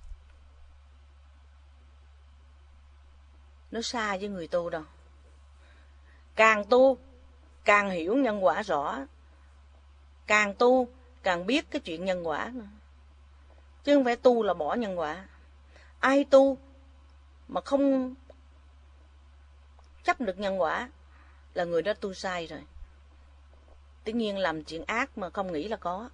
nó xa với người tu đâu. Càng tu, càng hiểu nhân quả rõ, càng tu càng biết cái chuyện nhân quả nữa. Chứ không phải tu là bỏ nhân quả. Ai tu mà không chấp được nhân quả là người đó tu sai rồi. Tất nhiên làm chuyện ác mà không nghĩ là có.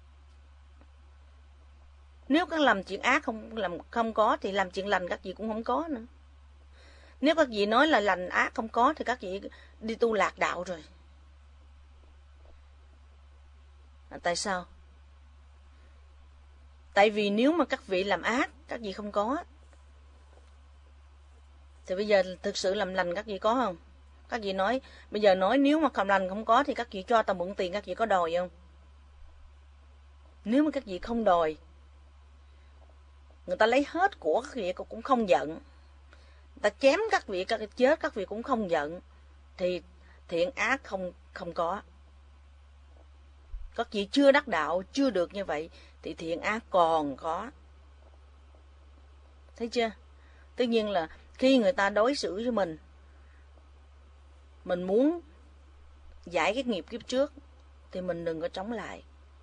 Nếu các làm chuyện ác không có thì làm chuyện lành các vị cũng không có nữa. Nếu các vị nói là lành ác không có thì các vị đi tu lạc đạo rồi. Tại sao? Tại vì nếu mà các vị làm ác các vị không có thì bây giờ thực sự làm lành các vị có không? Các vị nói, bây giờ nói nếu mà làm lành không có thì các vị cho ta mượn tiền các vị có đòi không? Nếu mà các vị không đòi, người ta lấy hết của các vị cũng không giận, người ta chém các vị chết các vị cũng không giận, thì thiện ác không có. Các vị chưa đắc đạo, chưa được như vậy thì thiện ác còn có. Thấy chưa? Tất nhiên là khi người ta đối xử với mình muốn giải cái nghiệp kiếp trước thì mình đừng có chống lại,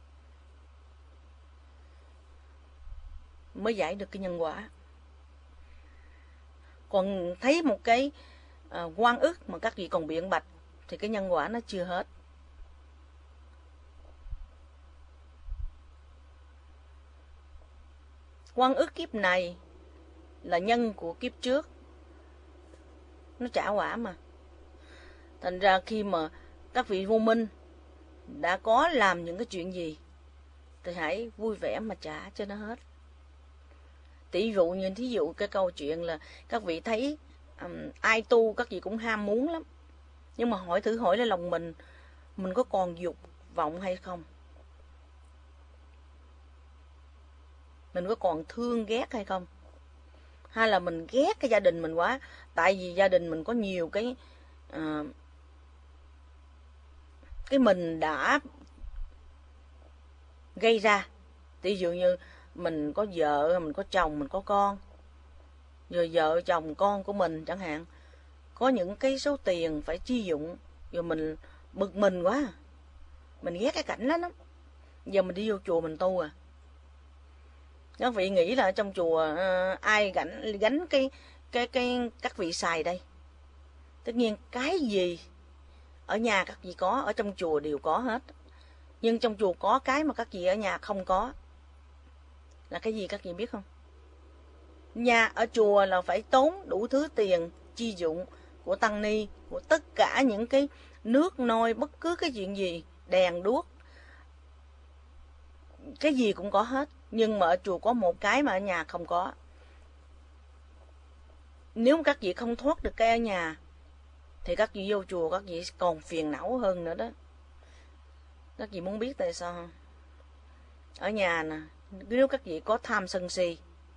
mới giải được cái nhân quả. Còn thấy một cái oan ức mà các vị còn biện bạch thì cái nhân quả nó chưa hết. Oan ức kiếp này là nhân của kiếp trước, nó trả quả mà. Thành ra khi mà các vị vô minh đã có làm những cái chuyện gì thì hãy vui vẻ mà trả cho nó hết. Tỷ dụ như thí dụ cái câu chuyện là các vị thấy ai tu các vị cũng ham muốn lắm, nhưng mà thử hỏi là lòng mình có còn dục vọng hay không? Mình có còn thương ghét hay không? Hay là mình ghét cái gia đình mình quá, tại vì gia đình mình có nhiều cái mình đã gây ra. Ví dụ như mình có vợ, mình có chồng, mình có con, rồi vợ chồng con của mình chẳng hạn có những cái số tiền phải chi dụng, rồi mình bực mình quá, mình ghét cái cảnh đó lắm. Giờ mình đi vô chùa mình tu à, các vị nghĩ là ở trong chùa ai gánh cái các vị xài đây? Tất nhiên cái gì ở nhà các vị có, ở trong chùa đều có hết. Nhưng trong chùa có cái mà các vị ở nhà không có là cái gì các vị biết không? Nhà ở chùa là phải tốn đủ thứ tiền chi dụng của tăng ni, của tất cả những cái nước nôi, bất cứ cái chuyện gì, đèn đuốc, cái gì cũng có hết. Nhưng mà ở chùa có một cái mà ở nhà không có. Nếu mà các vị không thoát được cái ở nhà thì các vị vô chùa các vị còn phiền não hơn nữa đó. Các vị muốn biết tại sao không? Ở nhà nè, nếu các vị có tham sân si,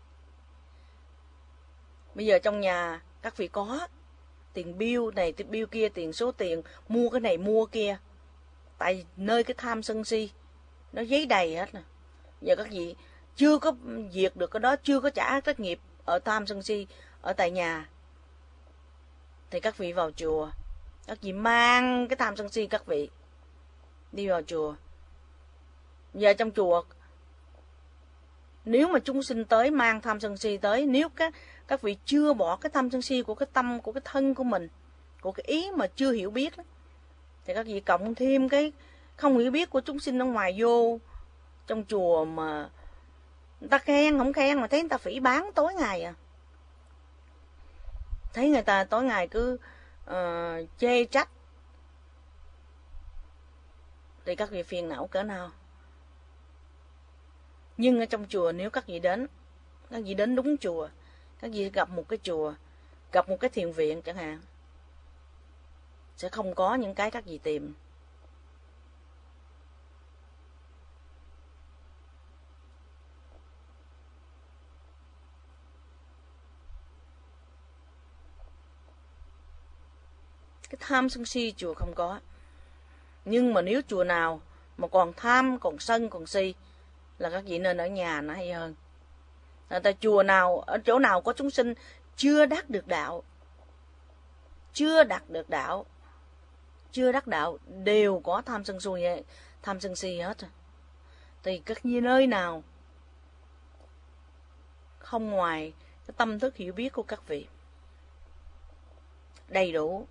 bây giờ trong nhà các vị có tiền bill này, tiền bill kia, tiền số tiền mua cái này mua kia, tại nơi cái tham sân si nó giấy đầy hết nè. Giờ các vị chưa có diệt được cái đó, chưa có trả trách nghiệp ở tham sân si ở tại nhà, thì các vị vào chùa, các vị mang cái tham sân si các vị đi vào chùa. Giờ trong chùa nếu mà chúng sinh tới mang tham sân si tới, nếu các vị chưa bỏ cái tham sân si của cái tâm, của cái thân của mình, của cái ý mà chưa hiểu biết đó, thì các vị cộng thêm cái không hiểu biết của chúng sinh ở ngoài vô trong chùa, mà người ta khen không khen mà thấy người ta phỉ báng tối ngày à. Thấy người ta tối ngày cứ chê trách thì các vị phiền não cỡ nào. Nhưng ở trong chùa nếu các vị đến đúng chùa, các vị gặp một cái chùa, gặp một cái thiền viện chẳng hạn, sẽ không có những cái các vị tìm. Cái tham sân si chùa không có. Nhưng mà nếu chùa nào mà còn tham, còn sân, còn si là các vị nên ở nhà nó hay hơn. Tại chùa nào, ở chỗ nào có chúng sinh chưa đắc được đạo, chưa đắc đạo đều có tham sân si hết rồi. Thì các nơi nào không ngoài cái tâm thức hiểu biết của các vị đầy đủ,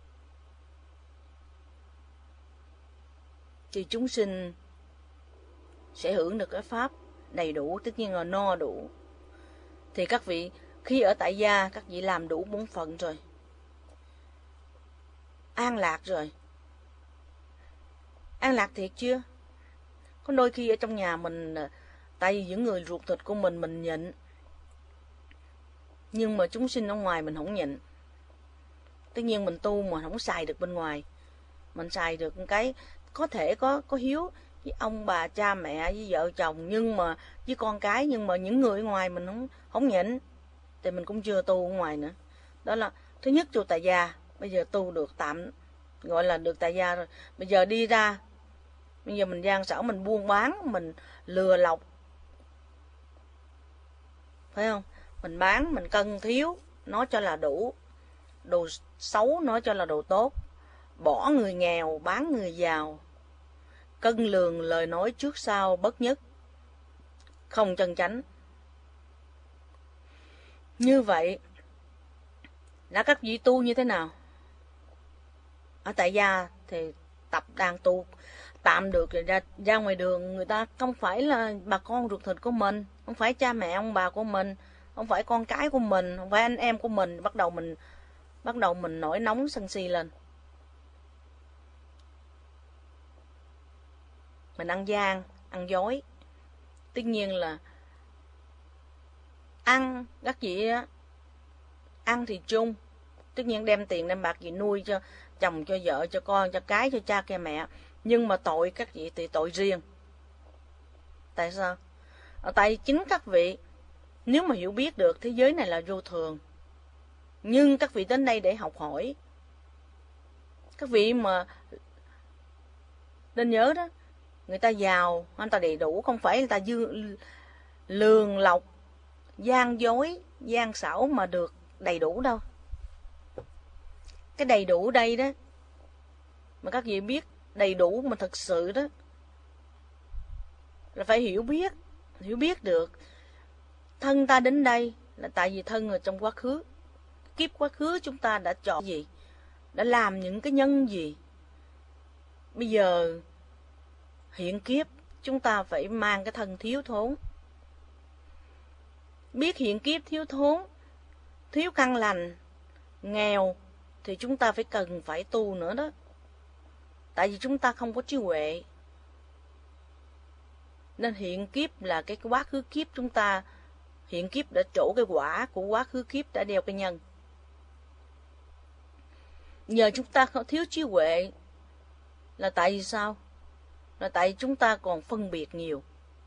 thì chúng sinh sẽ hưởng được cái pháp đầy đủ, tất nhiên là no đủ. Thì các vị khi ở tại gia, các vị làm đủ bổn phận rồi, an lạc rồi. An lạc thiệt chưa? Có đôi khi ở trong nhà mình, tại vì những người ruột thịt của mình nhịn, nhưng mà chúng sinh ở ngoài mình không nhịn. Tất nhiên mình tu mà không xài được bên ngoài, mình xài được cái có thể có hiếu với ông bà cha mẹ với vợ chồng, nhưng mà với con cái, nhưng mà những người ở ngoài mình không nhịn, thì mình cũng chưa tu ở ngoài nữa. Đó là thứ nhất, tu tại gia. Bây giờ tu được tạm gọi là được tại gia rồi. Bây giờ đi ra, bây giờ mình gian xảo, mình buôn bán, mình lừa lọc, phải không? Mình bán, mình cân thiếu, nói cho là đủ, đồ xấu nói cho là đồ tốt, bỏ người nghèo bán người giàu, cân lường lời nói trước sau bất nhất, không chân chánh. Như vậy đã các vị tu như thế nào? Ở tại gia thì tập đang tu tạm được, rồi ra ngoài đường người ta không phải là bà con ruột thịt của mình, không phải cha mẹ ông bà của mình, không phải con cái của mình, không phải anh em của mình, bắt đầu mình nổi nóng sân si lên. Mình ăn gian, ăn dối. Tất nhiên là ăn, các vị ăn thì chung, tất nhiên đem tiền đem bạc gì nuôi cho chồng, cho vợ, cho con, cho cái, cho cha, cha mẹ. Nhưng mà tội các vị thì tội riêng. Tại sao? Tại chính các vị nếu mà hiểu biết được thế giới này là vô thường, nhưng các vị đến đây để học hỏi. Các vị mà nên nhớ đó, người ta giàu, người ta đầy đủ, không phải người ta lường lọc, gian dối, gian xảo mà được đầy đủ đâu. Cái đầy đủ đây đó, mà các vị biết đầy đủ mà thật sự đó, là phải hiểu biết được. Thân ta đến đây là tại vì thân ở trong quá khứ. Kiếp quá khứ chúng ta đã chọn gì, đã làm những cái nhân gì. Bây giờ hiện kiếp chúng ta phải mang cái thân thiếu thốn. Biết hiện kiếp thiếu thốn, thiếu căn lành, nghèo, thì chúng ta cần phải tu nữa đó. Tại vì chúng ta không có trí huệ. Nên hiện kiếp là cái quá khứ kiếp chúng ta, hiện kiếp đã trổ cái quả của quá khứ kiếp, đã đeo cái nhân. Nhờ chúng ta thiếu trí huệ là tại vì sao? Là tại vì chúng ta còn phân biệt nhiều.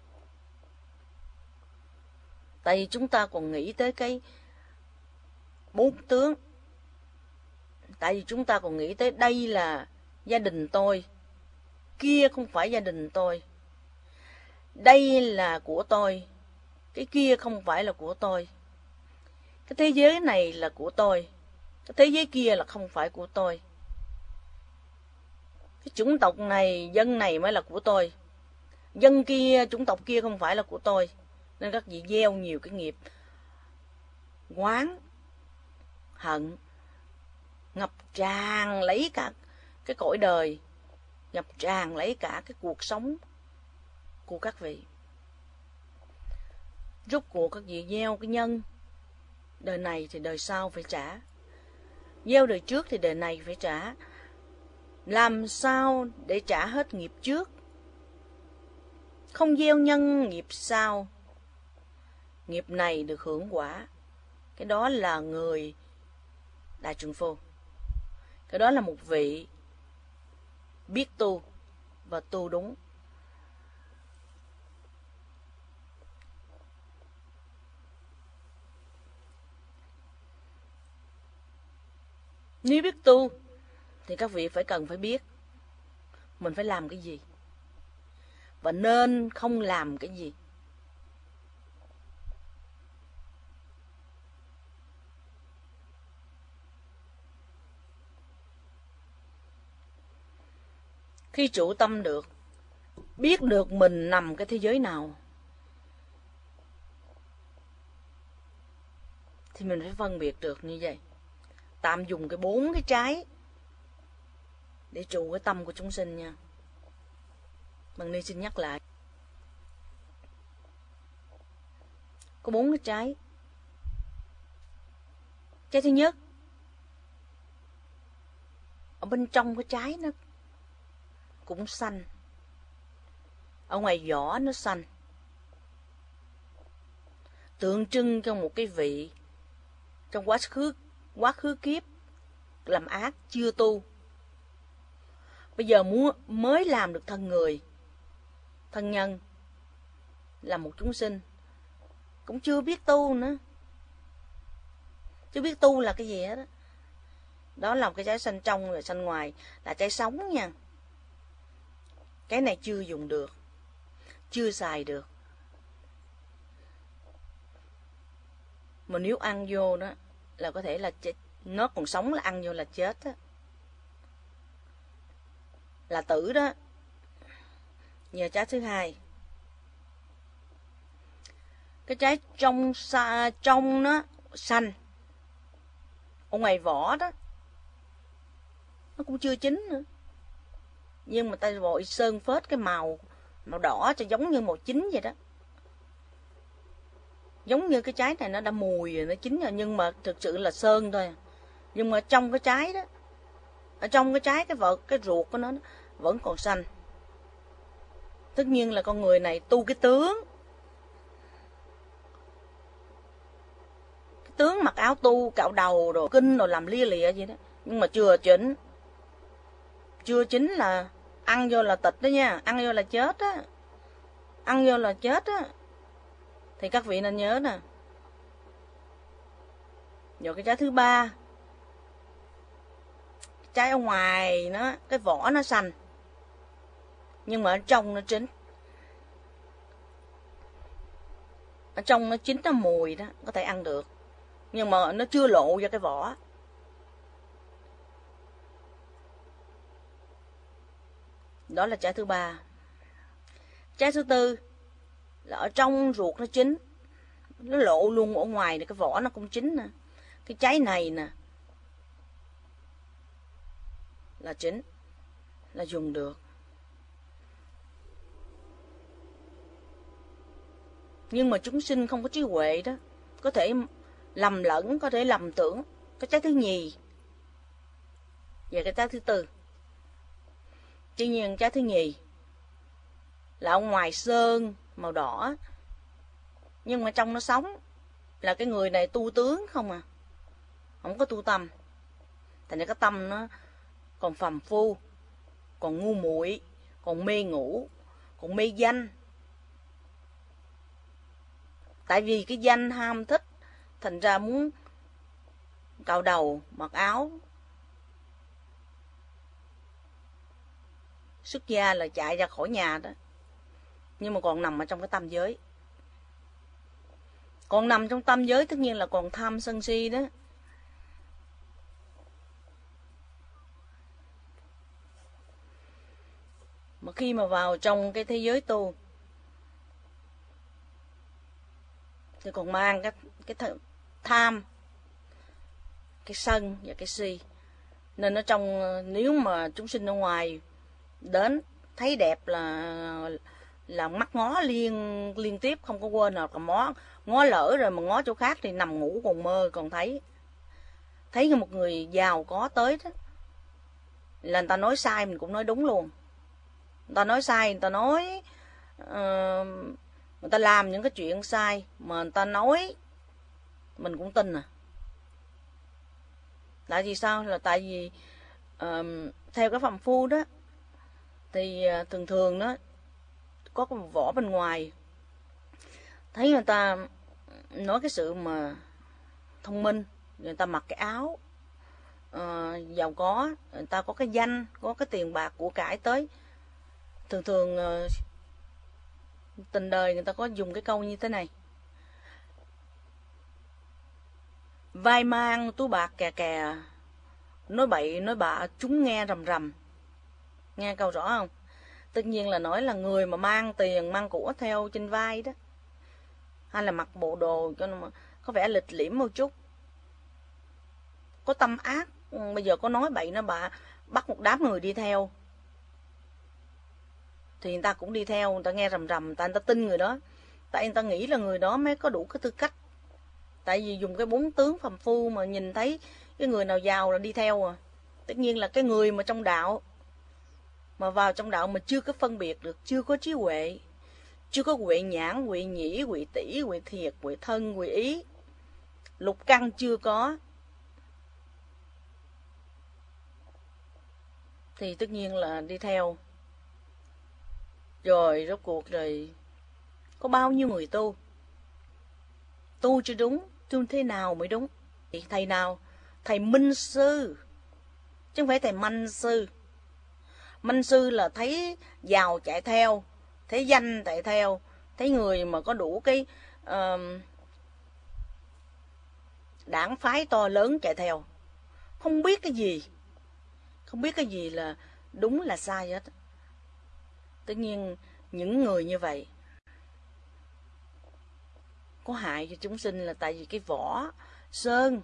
Tại vì chúng ta còn nghĩ tới cái bốn tướng. Tại vì chúng ta còn nghĩ tới đây là gia đình tôi, kia không phải gia đình tôi. Đây là của tôi, cái kia không phải là của tôi. Cái thế giới này là của tôi, cái thế giới kia là không phải của tôi. Cái chủng tộc này, dân này mới là của tôi, dân kia, chủng tộc kia không phải là của tôi. Nên các vị gieo nhiều cái nghiệp oán, hận, ngập tràn lấy cả cái cõi đời, ngập tràn lấy cả cái cuộc sống của các vị. Rốt cuộc các vị gieo cái nhân, đời này thì đời sau phải trả. Gieo đời trước thì đời này phải trả. Làm sao để trả hết nghiệp trước? Không gieo nhân nghiệp sau, nghiệp này được hưởng quả. Cái đó là người đại trượng phu. Cái đó là một vị biết tu và tu đúng. Nếu biết tu thì các vị cần phải biết mình phải làm cái gì và nên không làm cái gì. Khi trụ tâm được biết được mình nằm cái thế giới nào thì mình phải phân biệt được như vậy. Tạm dùng cái 4 cái trái để trụ cái tâm của chúng sinh nha. Bằng Ni xin nhắc lại. Có 4 cái trái. Trái thứ nhất, ở bên trong cái trái nó cũng xanh, ở ngoài vỏ nó xanh, tượng trưng cho một cái vị trong quá khứ kiếp làm ác chưa tu, bây giờ mới làm được thân người, thân nhân, là một chúng sinh, cũng chưa biết tu nữa, chưa biết tu là cái gì hết đó. Đó là một cái trái xanh trong và xanh ngoài, là trái sống nha. Cái này chưa dùng được, chưa xài được. Mà nếu ăn vô đó là có thể là chết. Nó còn sống là ăn vô là chết đó, là tử đó. Giờ trái thứ hai, cái trái trong nó xanh, ở ngoài vỏ đó nó cũng chưa chín nữa, nhưng mà ta vội sơn phết cái màu đỏ cho giống như màu chín vậy đó. Giống như cái trái này nó đã mùi rồi, nó chín rồi, nhưng mà thực sự là sơn thôi. Nhưng mà trong cái trái đó, ở trong cái trái, cái ruột của nó vẫn còn xanh. Tất nhiên là con người này tu cái tướng mặc áo tu, cạo đầu rồi kinh rồi làm lia lịa vậy đó, nhưng mà chưa chín là ăn vô là tịch đó nha, ăn vô là chết á, ăn vô là chết á. Thì các vị nên nhớ nè. Rồi cái trái thứ ba, trái ở ngoài nó, cái vỏ nó xanh, nhưng mà ở trong nó chín. Ở trong nó chín, nó mùi đó, có thể ăn được, nhưng mà nó chưa lộ ra cái vỏ. Đó là trái thứ ba. Trái thứ tư là ở trong ruột nó chín, nó lộ luôn ở ngoài này, cái vỏ nó cũng chín nè. Cái trái này nè là chín, là dùng được. Nhưng mà chúng sinh không có trí huệ đó, có thể lầm lẫn, có thể lầm tưởng cái trái thứ nhì và cái trái thứ tư. Tuy nhiên trái thứ nhì là ở ngoài sơn màu đỏ, nhưng mà trong nó sống, là cái người này tu tướng không à, không có tu tâm. Thành ra cái tâm nó còn phàm phu, còn ngu muội, còn mê ngủ, còn mê danh. Tại vì cái danh ham thích, thành ra muốn cạo đầu, mặc áo, xuất gia là chạy ra khỏi nhà đó. Nhưng mà còn nằm ở trong cái tam giới. Còn nằm trong tam giới tất nhiên là còn tham sân si đó. Mà khi mà vào trong cái thế giới tu thì còn mang cái tham, cái sân và cái si. Nên ở trong, nếu mà chúng sinh ở ngoài đến thấy đẹp là mắt ngó liên tiếp, không có quên nào, còn ngó lỡ rồi mà ngó chỗ khác thì nằm ngủ còn mơ còn thấy một người giàu có tới đó, là người ta nói sai mình cũng nói đúng luôn. Người ta nói sai, người ta nói người ta làm những cái chuyện sai mà người ta nói mình cũng tin à. Tại vì sao? Là tại vì theo cái phàm phu đó thì thường đó có cái vỏ bên ngoài, thấy người ta nói cái sự mà thông minh, người ta mặc cái áo giàu có, người ta có cái danh, có cái tiền bạc của cải tới. Thường tình đời người ta có dùng cái câu như thế này: vai mang túi bạc kè kè, nói bậy nói bạ chúng nghe rầm rầm. Nghe câu rõ không? Tất nhiên là nói là người mà mang tiền, mang của theo trên vai đó, hay là mặc bộ đồ cho nó có vẻ lịch liễm một chút, có tâm ác. Bây giờ có nói bậy nó bà bắt một đám người đi theo, thì người ta cũng đi theo, người ta nghe rầm rầm, người ta tin người đó, tại người ta nghĩ là người đó mới có đủ cái tư cách. Tại vì dùng cái 4 tướng phàm phu mà nhìn thấy cái người nào giàu là đi theo à. Tất nhiên là cái người mà trong đạo, mà vào trong đạo mà chưa có phân biệt được, chưa có trí huệ, chưa có huệ nhãn, huệ nhĩ, huệ tỷ, huệ thiệt, huệ thân, huệ ý, lục căn chưa có, thì tất nhiên là đi theo. Rồi rốt cuộc rồi có bao nhiêu người tu chưa đúng, tu thế nào mới đúng? Thì thầy nào? Thầy minh sư, chứ không phải thầy manh sư. Manh sư là thấy giàu chạy theo, thấy danh chạy theo, thấy người mà có đủ cái đảng phái to lớn chạy theo, không biết cái gì là đúng là sai hết. Tất nhiên những người như vậy có hại cho chúng sinh, là tại vì cái vỏ sơn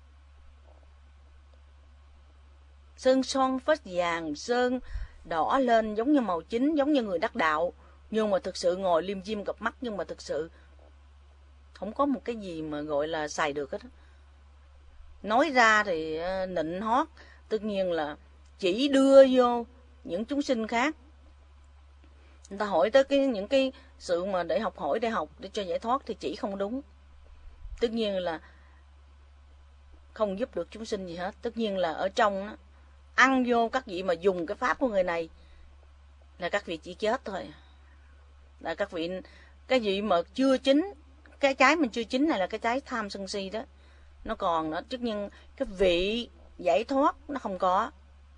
son phết vàng, sơn đỏ lên giống như màu chính, giống như người đắc đạo, nhưng mà thực sự ngồi liêm diêm cặp mắt, nhưng mà thực sự không có một cái gì mà gọi là xài được hết. Nói ra thì nịnh hót, tất nhiên là chỉ đưa vô những chúng sinh khác. Người ta hỏi tới những cái sự mà để học hỏi, để học, để cho giải thoát thì chỉ không đúng. Tất nhiên là không giúp được chúng sinh gì hết. Tất nhiên là ở trong đó, ăn vô các vị mà dùng cái pháp của người này là các vị chỉ chết thôi. Là các vị, cái gì mà chưa chín, cái trái mình chưa chín này là cái trái tham sân si đó, nó còn nữa. Tất nhiên cái vị giải thoát nó không có.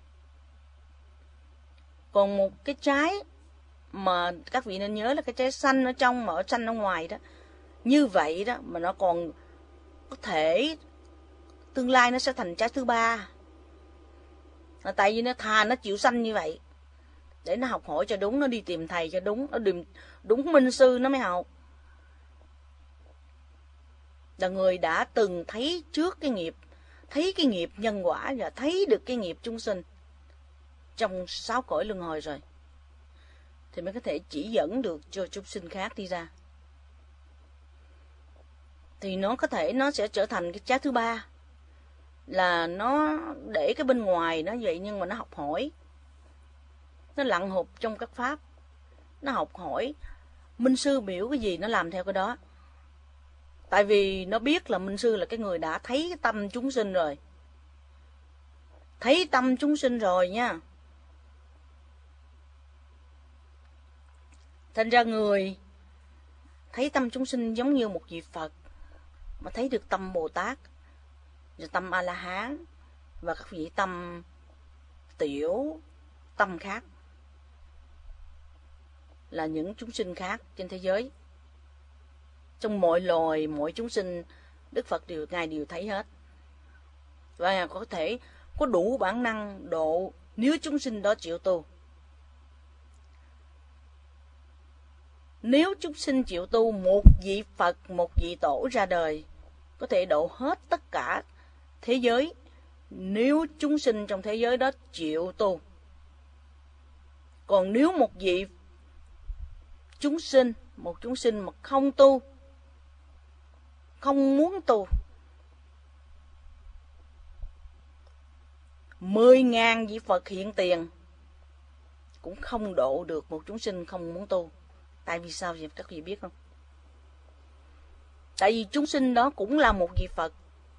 Còn một cái trái mà các vị nên nhớ là cái trái xanh ở trong mà ở xanh ở ngoài đó, như vậy đó mà nó còn có thể tương lai nó sẽ thành trái thứ ba. Là tại vì nó thà nó chịu sanh như vậy để nó học hỏi cho đúng, nó đi tìm thầy cho đúng, nó tìm đúng minh sư nó mới học. Là người đã từng thấy trước cái nghiệp, thấy cái nghiệp nhân quả và thấy được cái nghiệp chúng sinh trong 6 cõi luân hồi rồi, thì mới có thể chỉ dẫn được cho chúng sinh khác đi ra. Thì nó có thể nó sẽ trở thành cái trái thứ ba, là nó để cái bên ngoài nó vậy, nhưng mà nó học hỏi, nó lặn hụp trong các pháp, nó học hỏi minh sư biểu cái gì nó làm theo cái đó. Tại vì nó biết là minh sư là cái người đã thấy cái tâm chúng sinh rồi, thấy tâm chúng sinh rồi nha. Thành ra người thấy tâm chúng sinh giống như một vị Phật, mà thấy được tâm Bồ Tát, và tâm A-la-hán, và các vị tâm tiểu tâm khác, là những chúng sinh khác trên thế giới. Trong mọi loài, mọi chúng sinh, Đức Phật Ngài đều thấy hết. Và có thể có đủ bản năng độ nếu chúng sinh đó chịu tu. Nếu chúng sinh chịu tu, một vị Phật, một vị Tổ ra đời, có thể độ hết tất cả thế giới, nếu chúng sinh trong thế giới đó chịu tu. Còn nếu một vị chúng sinh, một chúng sinh mà không tu, không muốn tu, 10.000 vị Phật hiện tiền cũng không độ được một chúng sinh không muốn tu. Tại vì sao vậy các vị biết không? Tại vì chúng sinh đó cũng là một vị Phật.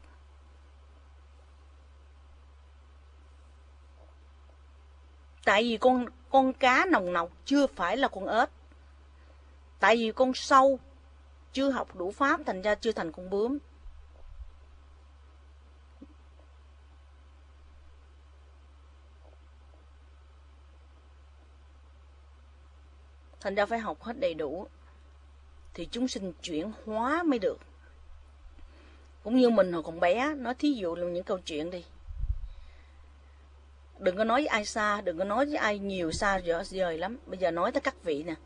Tại vì con cá nòng nọc chưa phải là con ếch. Tại vì con sâu chưa học đủ pháp, thành ra chưa thành con bướm. Thành ra phải học hết đầy đủ thì chúng sinh chuyển hóa mới được. Cũng như mình hồi còn bé, nói thí dụ là những câu chuyện đi. Đừng có nói với ai xa, đừng có nói với ai nhiều xa rời lắm. Bây giờ nói tới các vị nè.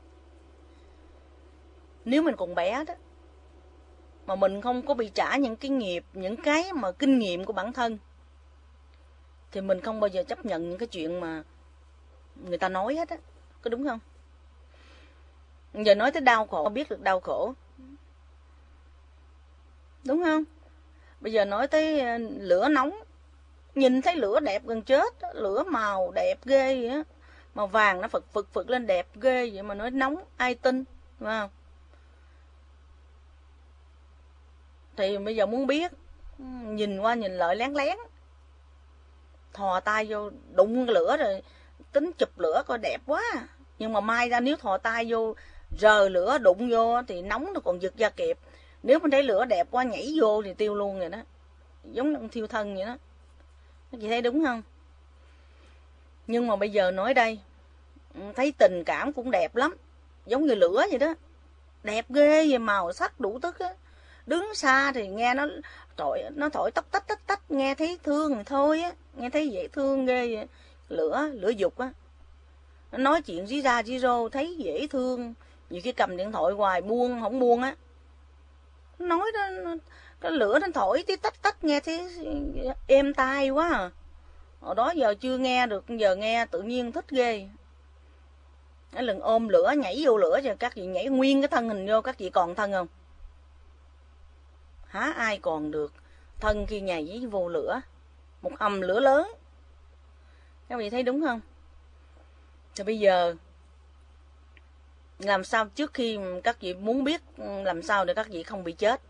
Nếu mình còn bé đó, mà mình không có bị trả những cái nghiệp, những cái mà kinh nghiệm của bản thân, thì mình không bao giờ chấp nhận những cái chuyện mà người ta nói hết á. Có đúng không? Giờ nói tới đau khổ, biết được đau khổ. Đúng không? Bây giờ nói tới lửa nóng, nhìn thấy lửa đẹp gần chết, lửa màu đẹp ghê vậy á, màu vàng nó phực lên đẹp ghê vậy mà nói nóng, ai tin, đúng không? Thì bây giờ muốn biết, nhìn qua nhìn lại lén lén, thò tay vô đụng lửa rồi tính chụp lửa coi đẹp quá. Nhưng mà mai ra nếu thò tay vô rờ lửa đụng vô thì nóng nó còn giật da kịp. Nếu mình thấy lửa đẹp quá nhảy vô thì tiêu luôn rồi đó. Giống như thiêu thân vậy đó. Chị thấy đúng không? Nhưng mà bây giờ nói đây, thấy tình cảm cũng đẹp lắm, giống như lửa vậy đó, đẹp ghê vậy, màu sắc đủ thứ á. Đứng xa thì nghe nó thổi tóc tách, nghe thấy thương thì thôi á, nghe thấy dễ thương ghê vậy. Lửa dục á, nó nói chuyện dí ra dí rô thấy dễ thương. Nhiều khi cầm điện thoại hoài buông không buông á, nói đó, cái lửa nó thổi tí tách nghe thấy êm tai quá à. Hồi đó giờ chưa nghe được, giờ nghe tự nhiên thích ghê. Cái lần ôm lửa nhảy vô lửa cho các vị nhảy nguyên cái thân hình vô, các vị còn thân không? Hả, ai còn được thân khi nhảy vô lửa, một hầm lửa lớn. Các vị thấy đúng không? Thì bây giờ làm sao trước khi các vị muốn biết làm sao để các vị không bị chết,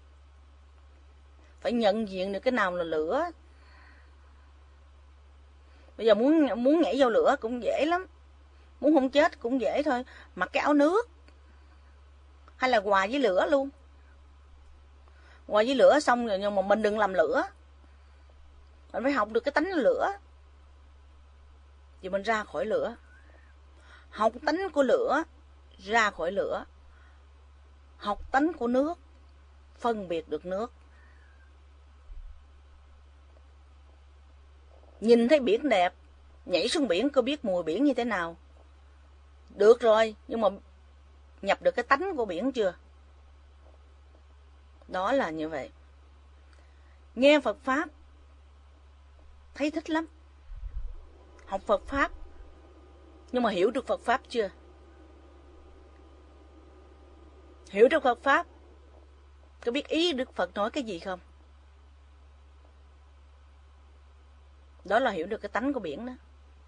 phải nhận diện được cái nào là lửa. Bây giờ muốn nhảy vô lửa cũng dễ lắm, muốn không chết cũng dễ thôi, mặc cái áo nước hay là hòa với lửa luôn. Hòa với lửa xong rồi, nhưng mà mình đừng làm lửa, mình phải học được cái tánh lửa thì mình ra khỏi lửa. Học tánh của lửa ra khỏi lửa, học tánh của nước phân biệt được nước. Nhìn thấy biển đẹp, nhảy xuống biển có biết mùi biển như thế nào? Được rồi, nhưng mà nhập được cái tánh của biển chưa? Đó là như vậy. Nghe Phật Pháp thấy thích lắm, học Phật Pháp, nhưng mà hiểu được Phật Pháp chưa? Hiểu được Phật Pháp, có biết ý Đức Phật nói cái gì không? Đó là hiểu được cái tánh của biển đó.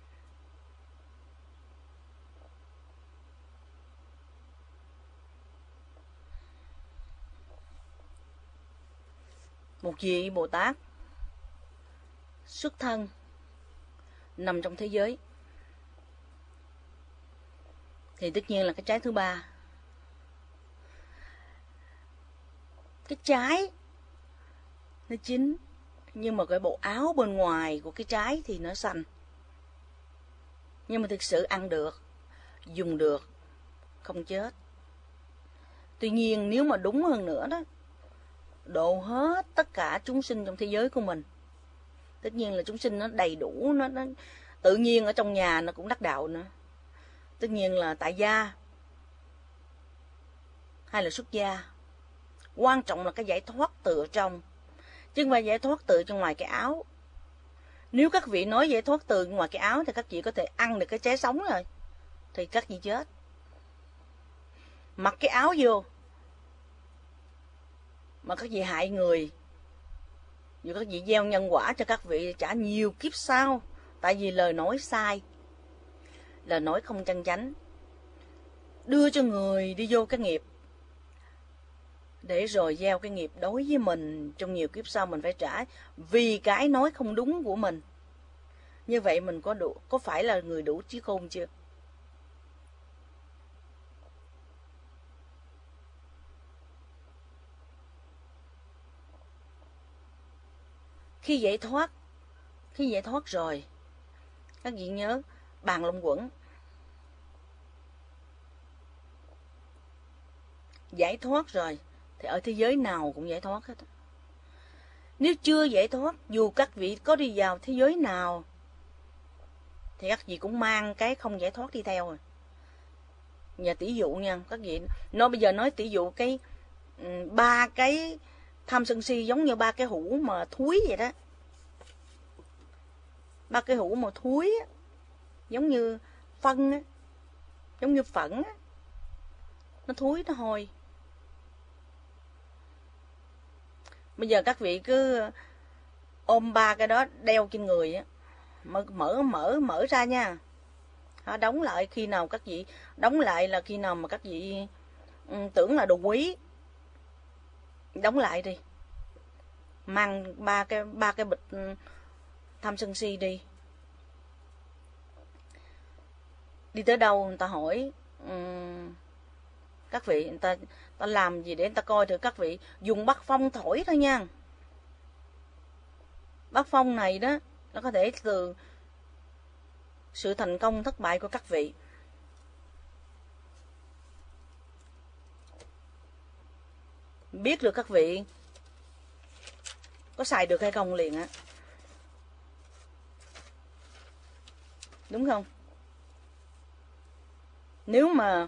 Một vị Bồ Tát xuất thân nằm trong thế giới, thì tất nhiên là cái trái thứ ba. Cái trái nó chín, nhưng mà cái bộ áo bên ngoài của cái trái thì nó xanh. Nhưng mà thực sự ăn được, dùng được, không chết. Tuy nhiên nếu mà đúng hơn nữa đó, độ hết tất cả chúng sinh trong thế giới của mình. Tất nhiên là chúng sinh nó đầy đủ, nó tự nhiên ở trong nhà nó cũng đắc đạo nữa. Tất nhiên là tại gia hay là xuất gia. Quan trọng là cái giải thoát từ ở trong, chứ không phải giải thoát từ trong ngoài cái áo. Nếu các vị nói giải thoát từ ngoài cái áo thì các vị có thể ăn được cái trái sống rồi, thì các vị chết. Mặc cái áo vô mà các vị hại người, dù các vị gieo nhân quả cho các vị trả nhiều kiếp sau, tại vì lời nói sai, lời nói không chân chánh, đưa cho người đi vô cái nghiệp, để rồi gieo cái nghiệp đối với mình trong nhiều kiếp sau mình phải trả vì cái nói không đúng của mình. Như vậy mình có phải là người đủ trí khôn chưa? Khi giải thoát rồi, các vị nhớ bàn long quẩn. Giải thoát rồi thì ở thế giới nào cũng giải thoát hết. Nếu chưa giải thoát, dù các vị có đi vào thế giới nào, thì các vị cũng mang cái không giải thoát đi theo rồi. Và tỷ dụ nha, các vị bây giờ nói tỷ dụ cái ba cái tham sân si giống như ba cái hũ mà thúi vậy đó. Ba cái hũ mà thúi á, giống như phân á, giống như phẫn á. Nó thúi, nó hôi. Bây giờ các vị cứ ôm ba cái đó đeo trên người á, mở ra nha. Đóng lại, khi nào các vị đóng lại là khi nào mà các vị tưởng là đồ quý. Đóng lại đi. Mang ba cái bịch tham sân si đi. Đi tới đâu người ta hỏi các vị, người ta làm gì để người ta coi thử. Các vị dùng bát phong thổi thôi nha. Bát phong này đó, nó có thể từ sự thành công thất bại của các vị. Biết được các vị có xài được hay không liền á. Đúng không? Nếu mà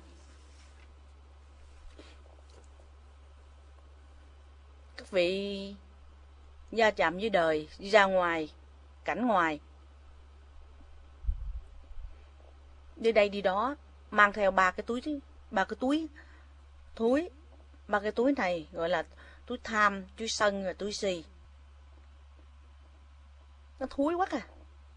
các vị va chạm với đời, đi ra ngoài, cảnh ngoài, đi đây đi đó, mang theo ba cái túi thúi. Ba cái túi này gọi là túi tham, túi sân và túi si. Nó thúi quá à.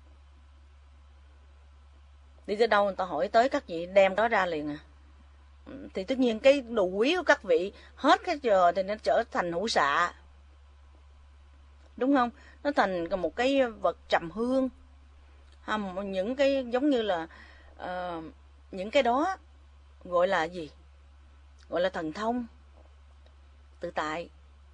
Đi tới đâu người ta hỏi tới, các vị đem đó ra liền à. Thì tất nhiên cái đồ quý của các vị hết cái giờ thì nó trở thành hữu xạ. Đúng không? Nó thành một cái vật trầm hương. Những cái giống như là những cái đó gọi là gì? Gọi là thần thông, tự tại.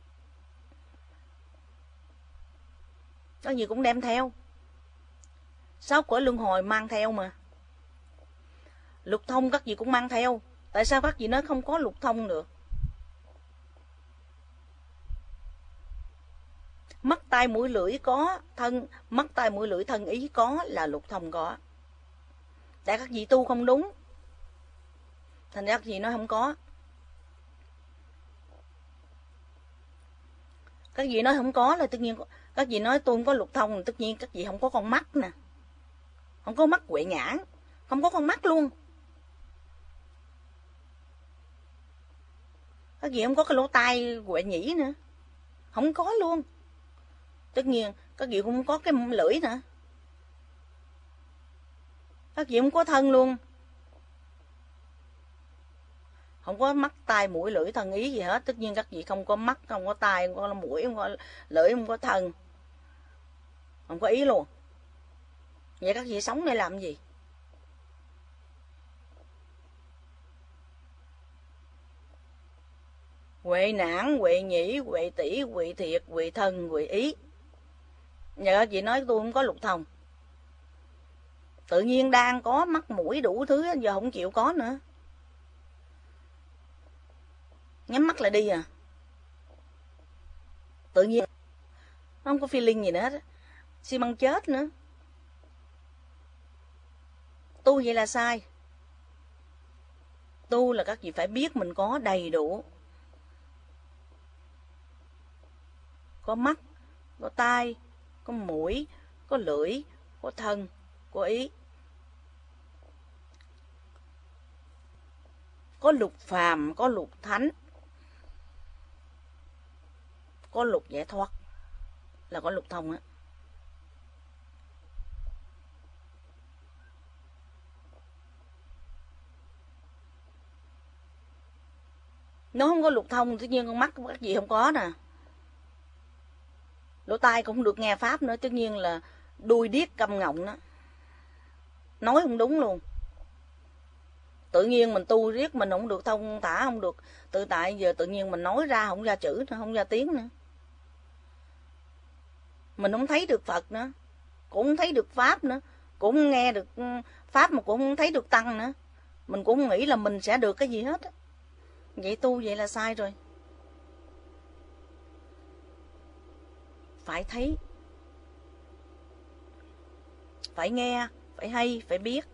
Cái gì cũng đem theo. 6 cõi luân hồi mang theo mà. Lục thông các vị cũng mang theo. Tại sao các vị nói không có lục thông được? Mắt tai mũi lưỡi có, mắt tai mũi lưỡi thân ý có là lục thông có. Tại các vị tu không đúng, thành ra các vị nói không có. Các vị nói không có là tất nhiên. Các vị nói tôi không có lục thông, tất nhiên các vị không có con mắt nè. Không có mắt huệ nhãn, không có con mắt luôn. Các vị không có cái lỗ tai huệ nhĩ nữa, không có luôn. Tất nhiên các vị cũng không có cái lưỡi nữa. Các vị không có thân luôn. Không có mắt tai mũi lưỡi thân ý gì hết. Tất nhiên các vị không có mắt, không có tai, không có mũi, không có lưỡi, không có thân, không có ý luôn. Vậy các vị sống để làm gì? Huệ nản, huệ nhĩ, huệ tỷ, huệ thiệt, huệ thân, huệ ý. Giờ các vị nói tôi không có lục thông. Tự nhiên đang có mắt mũi đủ thứ, giờ không chịu có nữa. Nhắm mắt lại đi à. Tự nhiên nó không có feeling gì nữa hết. Xi măng chết nữa. Tu vậy là sai. Tu là các vị phải biết mình có đầy đủ. Có mắt, có tai, có mũi, có lưỡi, có thân, có ý. Có lục phàm, có lục thánh, có lục giải thoát, là có lục thông á. Nó không có lục thông, tất nhiên con mắt các vị không có nè. Lỗ tai cũng không được nghe pháp nữa, tất nhiên là đuôi điếc câm ngọng đó. Nói không đúng luôn. Tự nhiên mình tu riết mình không được thông thả, không được tự tại, giờ tự nhiên mình nói ra không ra chữ nữa, không ra tiếng nữa. Mình không thấy được Phật nữa, cũng không thấy được pháp nữa, cũng không nghe được pháp mà cũng không thấy được tăng nữa. Mình cũng không nghĩ là mình sẽ được cái gì hết. Vậy tu vậy là sai rồi. Phải thấy, phải nghe, phải phải hay, phải biết,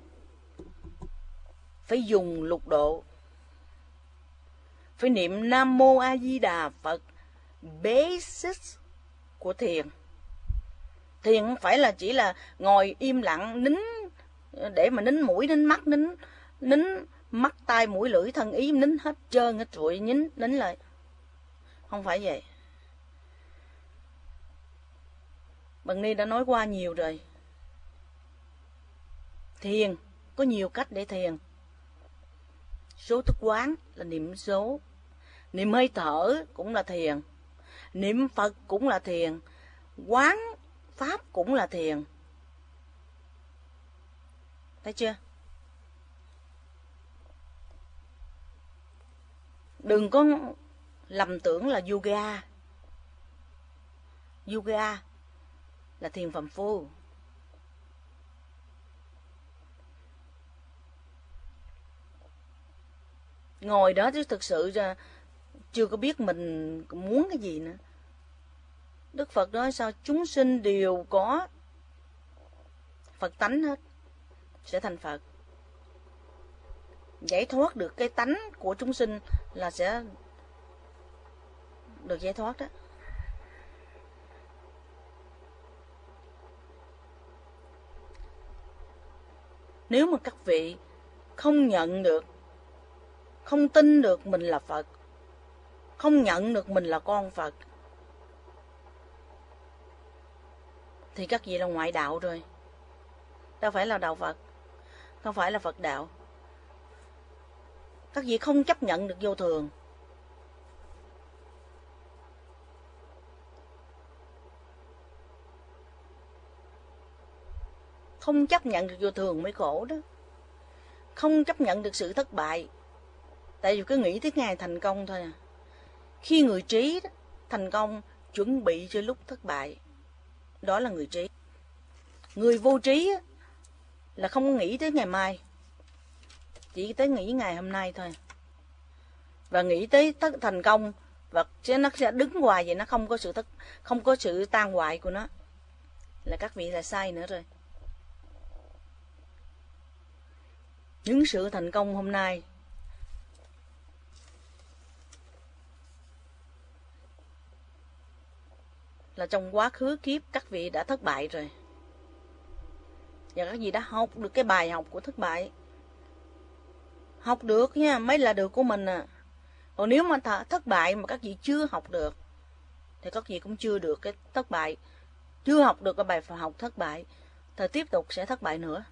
phải dùng lục độ, phải niệm Nam Mô A Di Đà Phật. Basic của thiền. Thiền không phải là chỉ là ngồi im lặng nín, để mà nín mũi, nín mắt, nín mắt, tai, mũi, lưỡi, thân, ý, nín hết trơn hết trụi, nín lại. Không phải vậy. Bằng Ni đã nói qua nhiều rồi. Thiền có nhiều cách để thiền. Số thức quán là niệm số, niệm hơi thở cũng là thiền, niệm Phật cũng là thiền, quán Pháp cũng là thiền. Thấy chưa? Đừng có lầm tưởng là yoga. Yoga là thiền phàm phu. Ngồi đó chứ thực sự chưa có biết mình muốn cái gì nữa. Đức Phật nói sao chúng sinh đều có Phật tánh hết, sẽ thành Phật. Giải thoát được cái tánh của chúng sinh là sẽ được giải thoát đó. Nếu mà các vị không nhận được, không tin được mình là Phật, không nhận được mình là con Phật, thì các vị là ngoại đạo rồi. Đâu phải là đạo Phật, không phải là Phật đạo. Các vị không chấp nhận được vô thường. Không chấp nhận được vô thường mới khổ đó. Không chấp nhận được sự thất bại. Tại vì cứ nghĩ tới ngày thành công thôi à. Khi người trí đó, thành công chuẩn bị cho lúc thất bại. Đó là người trí. Người vô trí là không nghĩ tới ngày mai, chỉ tới nghĩ ngày hôm nay thôi. Và nghĩ tới thành công, và nó sẽ đứng hoài vậy, nó không có sự tan hoại của nó. Là các vị là sai nữa rồi. Những sự thành công hôm nay là trong quá khứ kiếp các vị đã thất bại rồi. Và các vị đã học được cái bài học của thất bại. Học được nha, mới là được của mình à. Còn nếu mà thất bại mà các vị chưa học được, thì các vị cũng chưa được cái thất bại. Chưa học được cái bài học thất bại, thì tiếp tục sẽ thất bại nữa.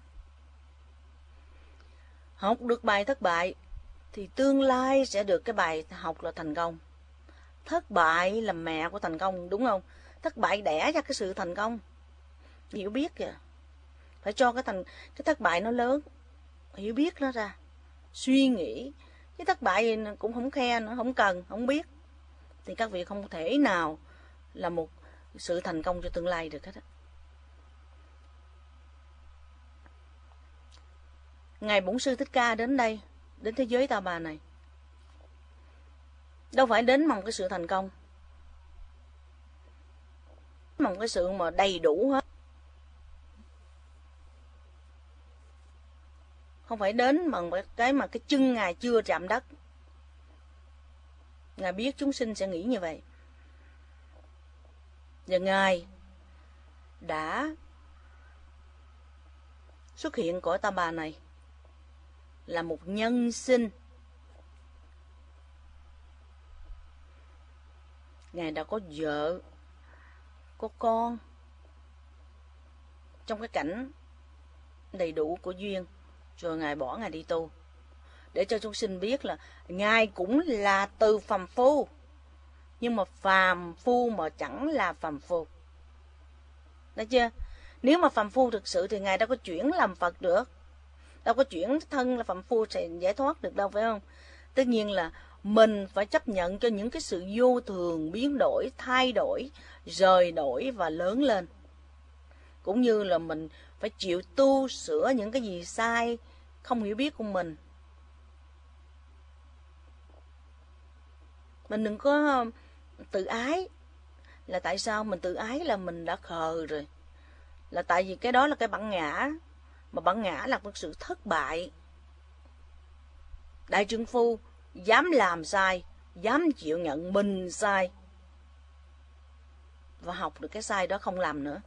Học được bài thất bại thì tương lai sẽ được cái bài học là thành công. Thất bại là mẹ của thành công, đúng không? Thất bại đẻ ra cái sự thành công. Hiểu biết kìa. Phải cho cái thất bại nó lớn, hiểu biết nó ra, suy nghĩ. Cái thất bại cũng không khe nữa, không cần, không biết, thì các vị không thể nào là một sự thành công cho tương lai được hết á. Ngài Bổn Sư Thích Ca đến đây, đến thế giới Ta Bà này, đâu phải đến mong cái sự thành công, mong cái sự mà đầy đủ hết. Không phải đến bằng cái mà cái chân Ngài chưa chạm đất. Ngài biết chúng sinh sẽ nghĩ như vậy. Và Ngài đã xuất hiện cõi Ta Bà này là một nhân sinh. Ngài đã có vợ, có con, trong cái cảnh đầy đủ của duyên. Rồi Ngài bỏ Ngài đi tu, để cho chúng sinh biết là Ngài cũng là từ phàm phu, nhưng mà phàm phu mà chẳng là phàm phu. Thấy chưa? Nếu mà phàm phu thực sự thì Ngài đâu có chuyển làm Phật được, đâu có chuyển thân là phàm phu sẽ giải thoát được đâu, phải không? Tất nhiên là mình phải chấp nhận cho những cái sự vô thường, biến đổi, thay đổi, rời đổi và lớn lên. Cũng như là mình phải chịu tu sửa những cái gì sai, không hiểu biết của mình. Mình đừng có tự ái. Là tại sao mình tự ái? Là mình đã khờ rồi. Là tại vì cái đó là cái bản ngã. mà bản ngã là một sự thất bại. Đại trượng phu dám làm sai, dám chịu nhận mình sai, và học được cái sai đó không làm nữa.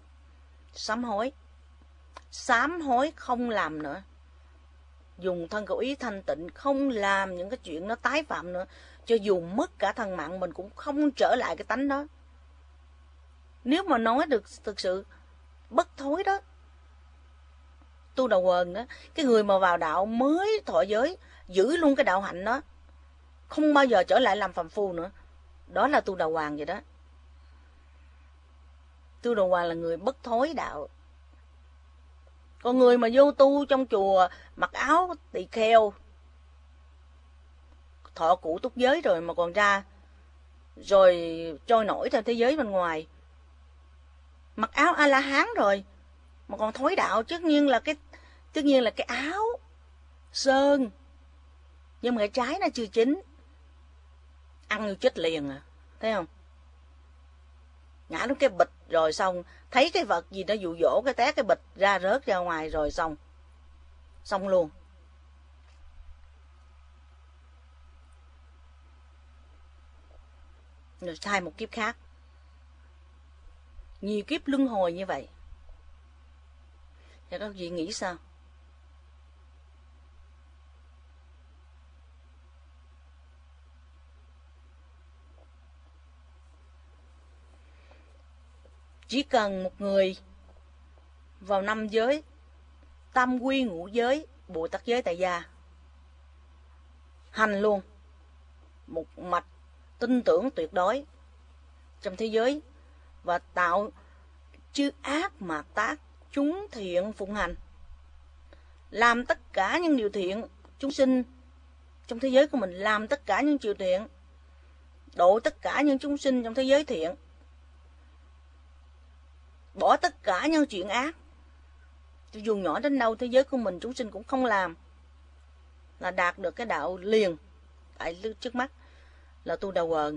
Sám hối không làm nữa. Dùng thân khẩu ý thanh tịnh, không làm những cái chuyện nó tái phạm nữa. Cho dù mất cả thân mạng mình cũng không trở lại cái tánh đó. Nếu mà nói được thực sự bất thối đó, tu đầu quần đó, cái người mà vào đạo mới thọ giới, giữ luôn cái đạo hạnh đó, không bao giờ trở lại làm phàm phu nữa. Đó là tu đầu hoàng vậy đó. Tu đầu hoàng là người bất thối đạo. Còn người mà vô tu trong chùa mặc áo tỳ kheo, thọ cụ túc giới rồi mà còn ra rồi trôi nổi theo thế giới bên ngoài, mặc áo A La Hán rồi mà còn thối đạo, tất nhiên là cái áo sơn, nhưng mà cái trái nó chưa chín, ăn như chết liền à, thấy không? Ngã xuống cái bịch rồi xong, thấy cái vật gì nó dụ dỗ cái té cái bịch ra, rớt ra ngoài rồi xong luôn. Rồi thay một kiếp khác. Nhiều kiếp luân hồi như vậy. Thì các vị nghĩ sao? Chỉ cần một người vào 5 giới, tam quy ngũ giới, Bồ Tát giới tại gia, hành luôn một mạch tin tưởng tuyệt đối trong thế giới, và tạo chư ác mà tác, chúng thiện phụng hành, làm tất cả những điều thiện. Chúng sinh trong thế giới của mình làm tất cả những điều thiện, độ tất cả những chúng sinh trong thế giới thiện, bỏ tất cả những chuyện ác. Dù nhỏ đến đâu thế giới của mình chúng sinh cũng không làm, là đạt được cái đạo liền tại trước mắt, là tu đầu quần.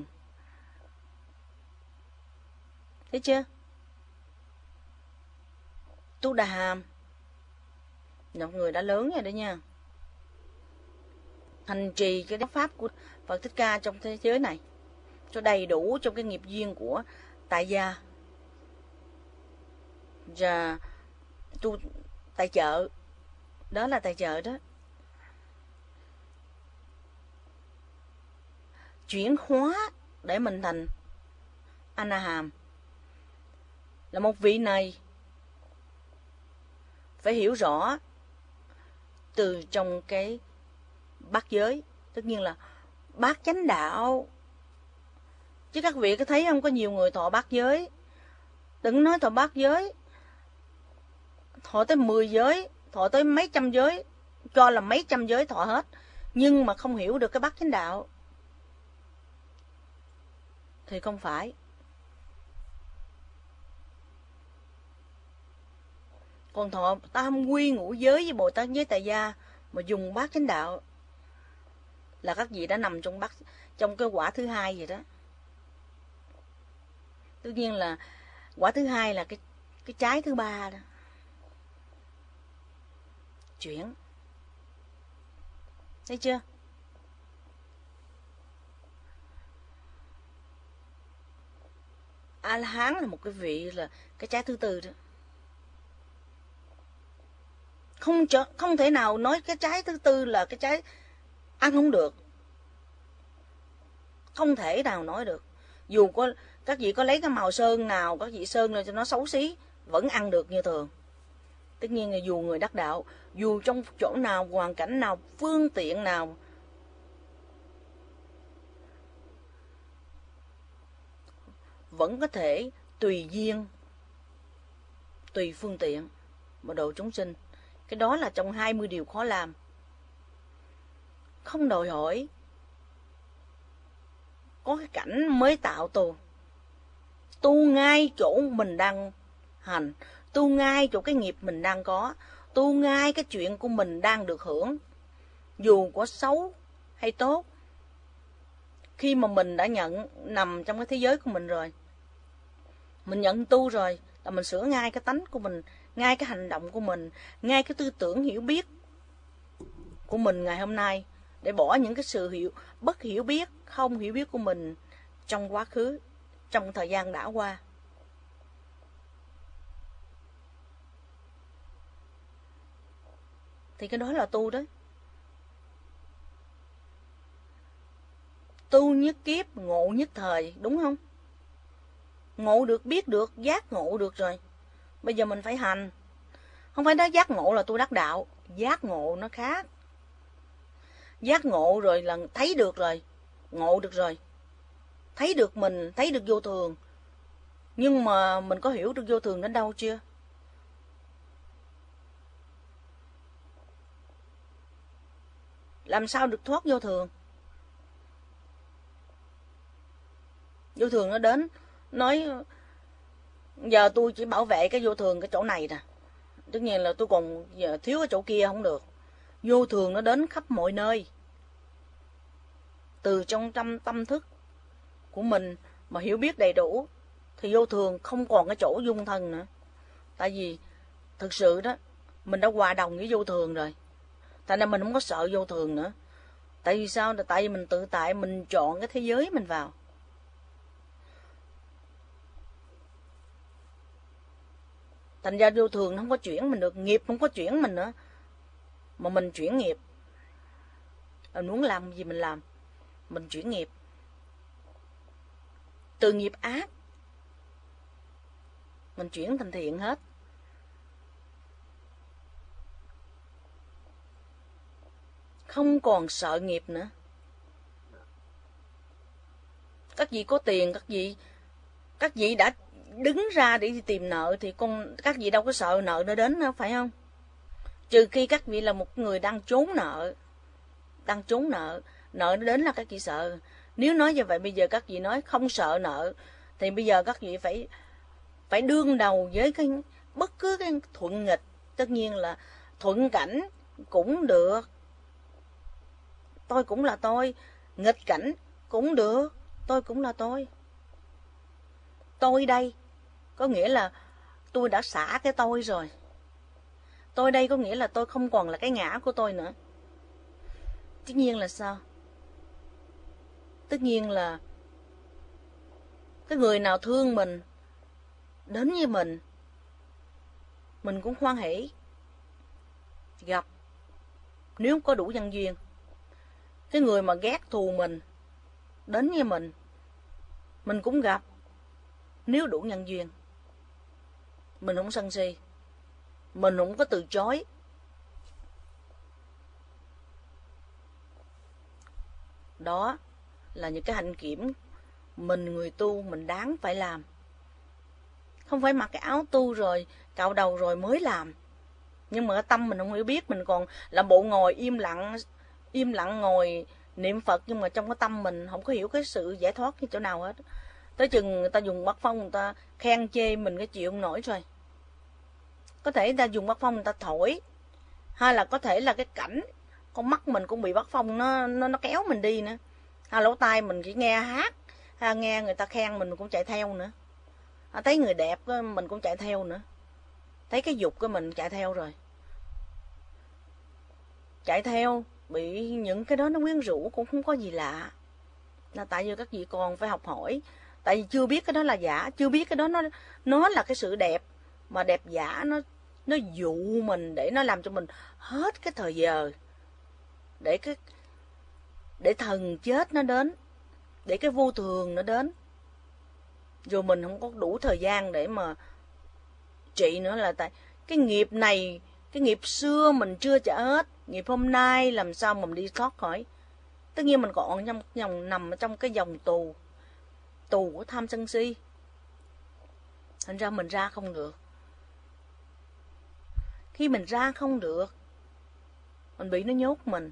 Thấy chưa? Tu Đà Hàm một người đã lớn rồi đó nha. Hành trì cái pháp của Phật Thích Ca trong thế giới này cho đầy đủ trong cái nghiệp duyên của tại gia. Và tu tại chợ, đó là tại chợ đó. Chuyển hóa để mình thành A-na-hàm, là một vị này phải hiểu rõ từ trong cái bát giới, tất nhiên là bát chánh đạo. Chứ các vị có thấy không, có nhiều người thọ bát giới, đừng nói thọ bát giới, thọ tới 10 giới, thọ tới mấy trăm giới, cho là mấy trăm giới thọ hết, nhưng mà không hiểu được cái bát chánh đạo thì không phải. Còn thọ tam quy ngũ giới với Bồ Tát giới tại gia mà dùng bát chánh đạo là các vị đã nằm trong cái quả thứ hai vậy đó. Tất nhiên là quả thứ hai là cái trái thứ ba đó. Chuyển. Thấy chưa? A-la-hán là một cái vị, là cái trái thứ tư đó. Không thể nào nói cái trái thứ tư là cái trái ăn không được. Không thể nào nói được. Dù có các vị có lấy cái màu sơn nào, các vị sơn lên cho nó xấu xí, vẫn ăn được như thường. Tất nhiên là dù người đắc đạo, dù trong chỗ nào, hoàn cảnh nào, phương tiện nào, vẫn có thể tùy duyên, tùy phương tiện mà độ chúng sinh. Cái đó là trong 20 điều khó làm. Không đòi hỏi có cái cảnh mới tạo tu. Tu ngay chỗ mình đang hành, tu ngay chỗ cái nghiệp mình đang có, tu ngay cái chuyện của mình đang được hưởng, dù có xấu hay tốt. Khi mà mình đã nằm trong cái thế giới của mình rồi, mình nhận tu rồi, là mình sửa ngay cái tánh của mình ngay cái hành động của mình, ngay cái tư tưởng hiểu biết của mình ngày hôm nay, để bỏ những cái sự bất hiểu biết, không hiểu biết của mình trong quá khứ, trong thời gian đã qua. Thì cái đó là tu đó. Tu nhất kiếp, ngộ nhất thời, đúng không? Ngộ được, biết được, giác ngộ được rồi. Bây giờ mình phải hành. Không phải nói giác ngộ là tôi đắc đạo. Giác ngộ nó khác. Giác ngộ rồi là thấy được rồi. Ngộ được rồi. Thấy được mình, thấy được vô thường. Nhưng mà mình có hiểu được vô thường đến đâu chưa? Làm sao được thoát vô thường? Vô thường nó đến, nói giờ tôi chỉ bảo vệ cái vô thường cái chỗ này nè. Tất nhiên là tôi còn giờ thiếu cái chỗ kia không được. Vô thường nó đến khắp mọi nơi. Từ trong tâm thức của mình mà hiểu biết đầy đủ thì vô thường không còn cái chỗ dung thân nữa. Tại vì thực sự đó, mình đã hòa đồng với vô thường rồi. Tại nên mình không có sợ vô thường nữa. Tại vì sao? Tại vì mình tự tại, mình chọn cái thế giới mình vào. Thành ra vô thường nó không có chuyển mình được, nghiệp không có chuyển mình nữa. Mà mình chuyển nghiệp. Mình muốn làm gì mình làm. Mình chuyển nghiệp. Từ nghiệp ác mình chuyển thành thiện hết. Không còn sợ nghiệp nữa. Các vị có tiền, các vị đã đứng ra để đi tìm nợ thì các vị đâu có sợ nợ nó đến đâu, phải không? Trừ khi các vị là một người đang trốn nợ. Nợ nó đến là các vị sợ. Nếu nói như vậy bây giờ các vị nói không sợ nợ thì bây giờ các vị phải đương đầu với bất cứ cái thuận nghịch. Tất nhiên là thuận cảnh cũng được, tôi cũng là tôi. Nghịch cảnh cũng được, tôi cũng là tôi. Tôi đây có nghĩa là tôi đã xả cái tôi rồi. Tôi đây có nghĩa là tôi không còn là cái ngã của tôi nữa. Tất nhiên là sao? Tất nhiên là cái người nào thương mình, đến với mình cũng hoan hỷ gặp, nếu có đủ nhân duyên. Cái người mà ghét thù mình, đến với mình cũng gặp, nếu đủ nhân duyên. Mình không sân si, mình không có từ chối. Đó là những cái hạnh kiểm mình người tu mình đáng phải làm. Không phải mặc cái áo tu rồi cạo đầu rồi mới làm. Nhưng mà cái tâm mình không hiểu biết, mình còn làm bộ ngồi im lặng ngồi niệm Phật, nhưng mà trong cái tâm mình không có hiểu cái sự giải thoát cái chỗ nào hết. Tới chừng người ta dùng bát phong, người ta khen chê mình cái chịu không nổi rồi. Có thể người ta dùng bát phong người ta thổi, hay là có thể là cái cảnh con mắt mình cũng bị bát phong nó kéo mình đi nữa. Hay lỗ tai mình chỉ nghe hát, hay nghe người ta khen mình cũng chạy theo nữa. Thấy người đẹp mình cũng chạy theo nữa. Thấy cái dục của mình chạy theo rồi. Chạy theo bị những cái đó nó quyến rũ cũng không có gì lạ. Là tại vì các vị còn phải học hỏi. Tại vì chưa biết cái đó là giả, chưa biết cái đó nó là cái sự đẹp, mà đẹp giả nó dụ mình để nó làm cho mình hết cái thời giờ, để thần chết nó đến, để cái vô thường nó đến, rồi mình không có đủ thời gian để mà trị nữa. Là tại cái nghiệp này, cái nghiệp xưa mình chưa trả hết, nghiệp hôm nay làm sao mà mình đi thoát khỏi. Tất nhiên mình còn nằm trong cái dòng tù của tham sân si. Thành ra mình ra không được. Khi mình ra không được, mình bị nó nhốt mình.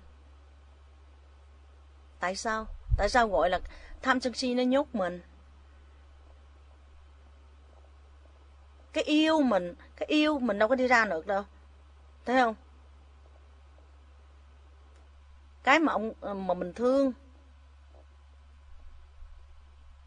Tại sao? Tại sao gọi là tham sân si nó nhốt mình? Cái yêu mình đâu có đi ra được đâu. Thấy không? Cái mà mình thương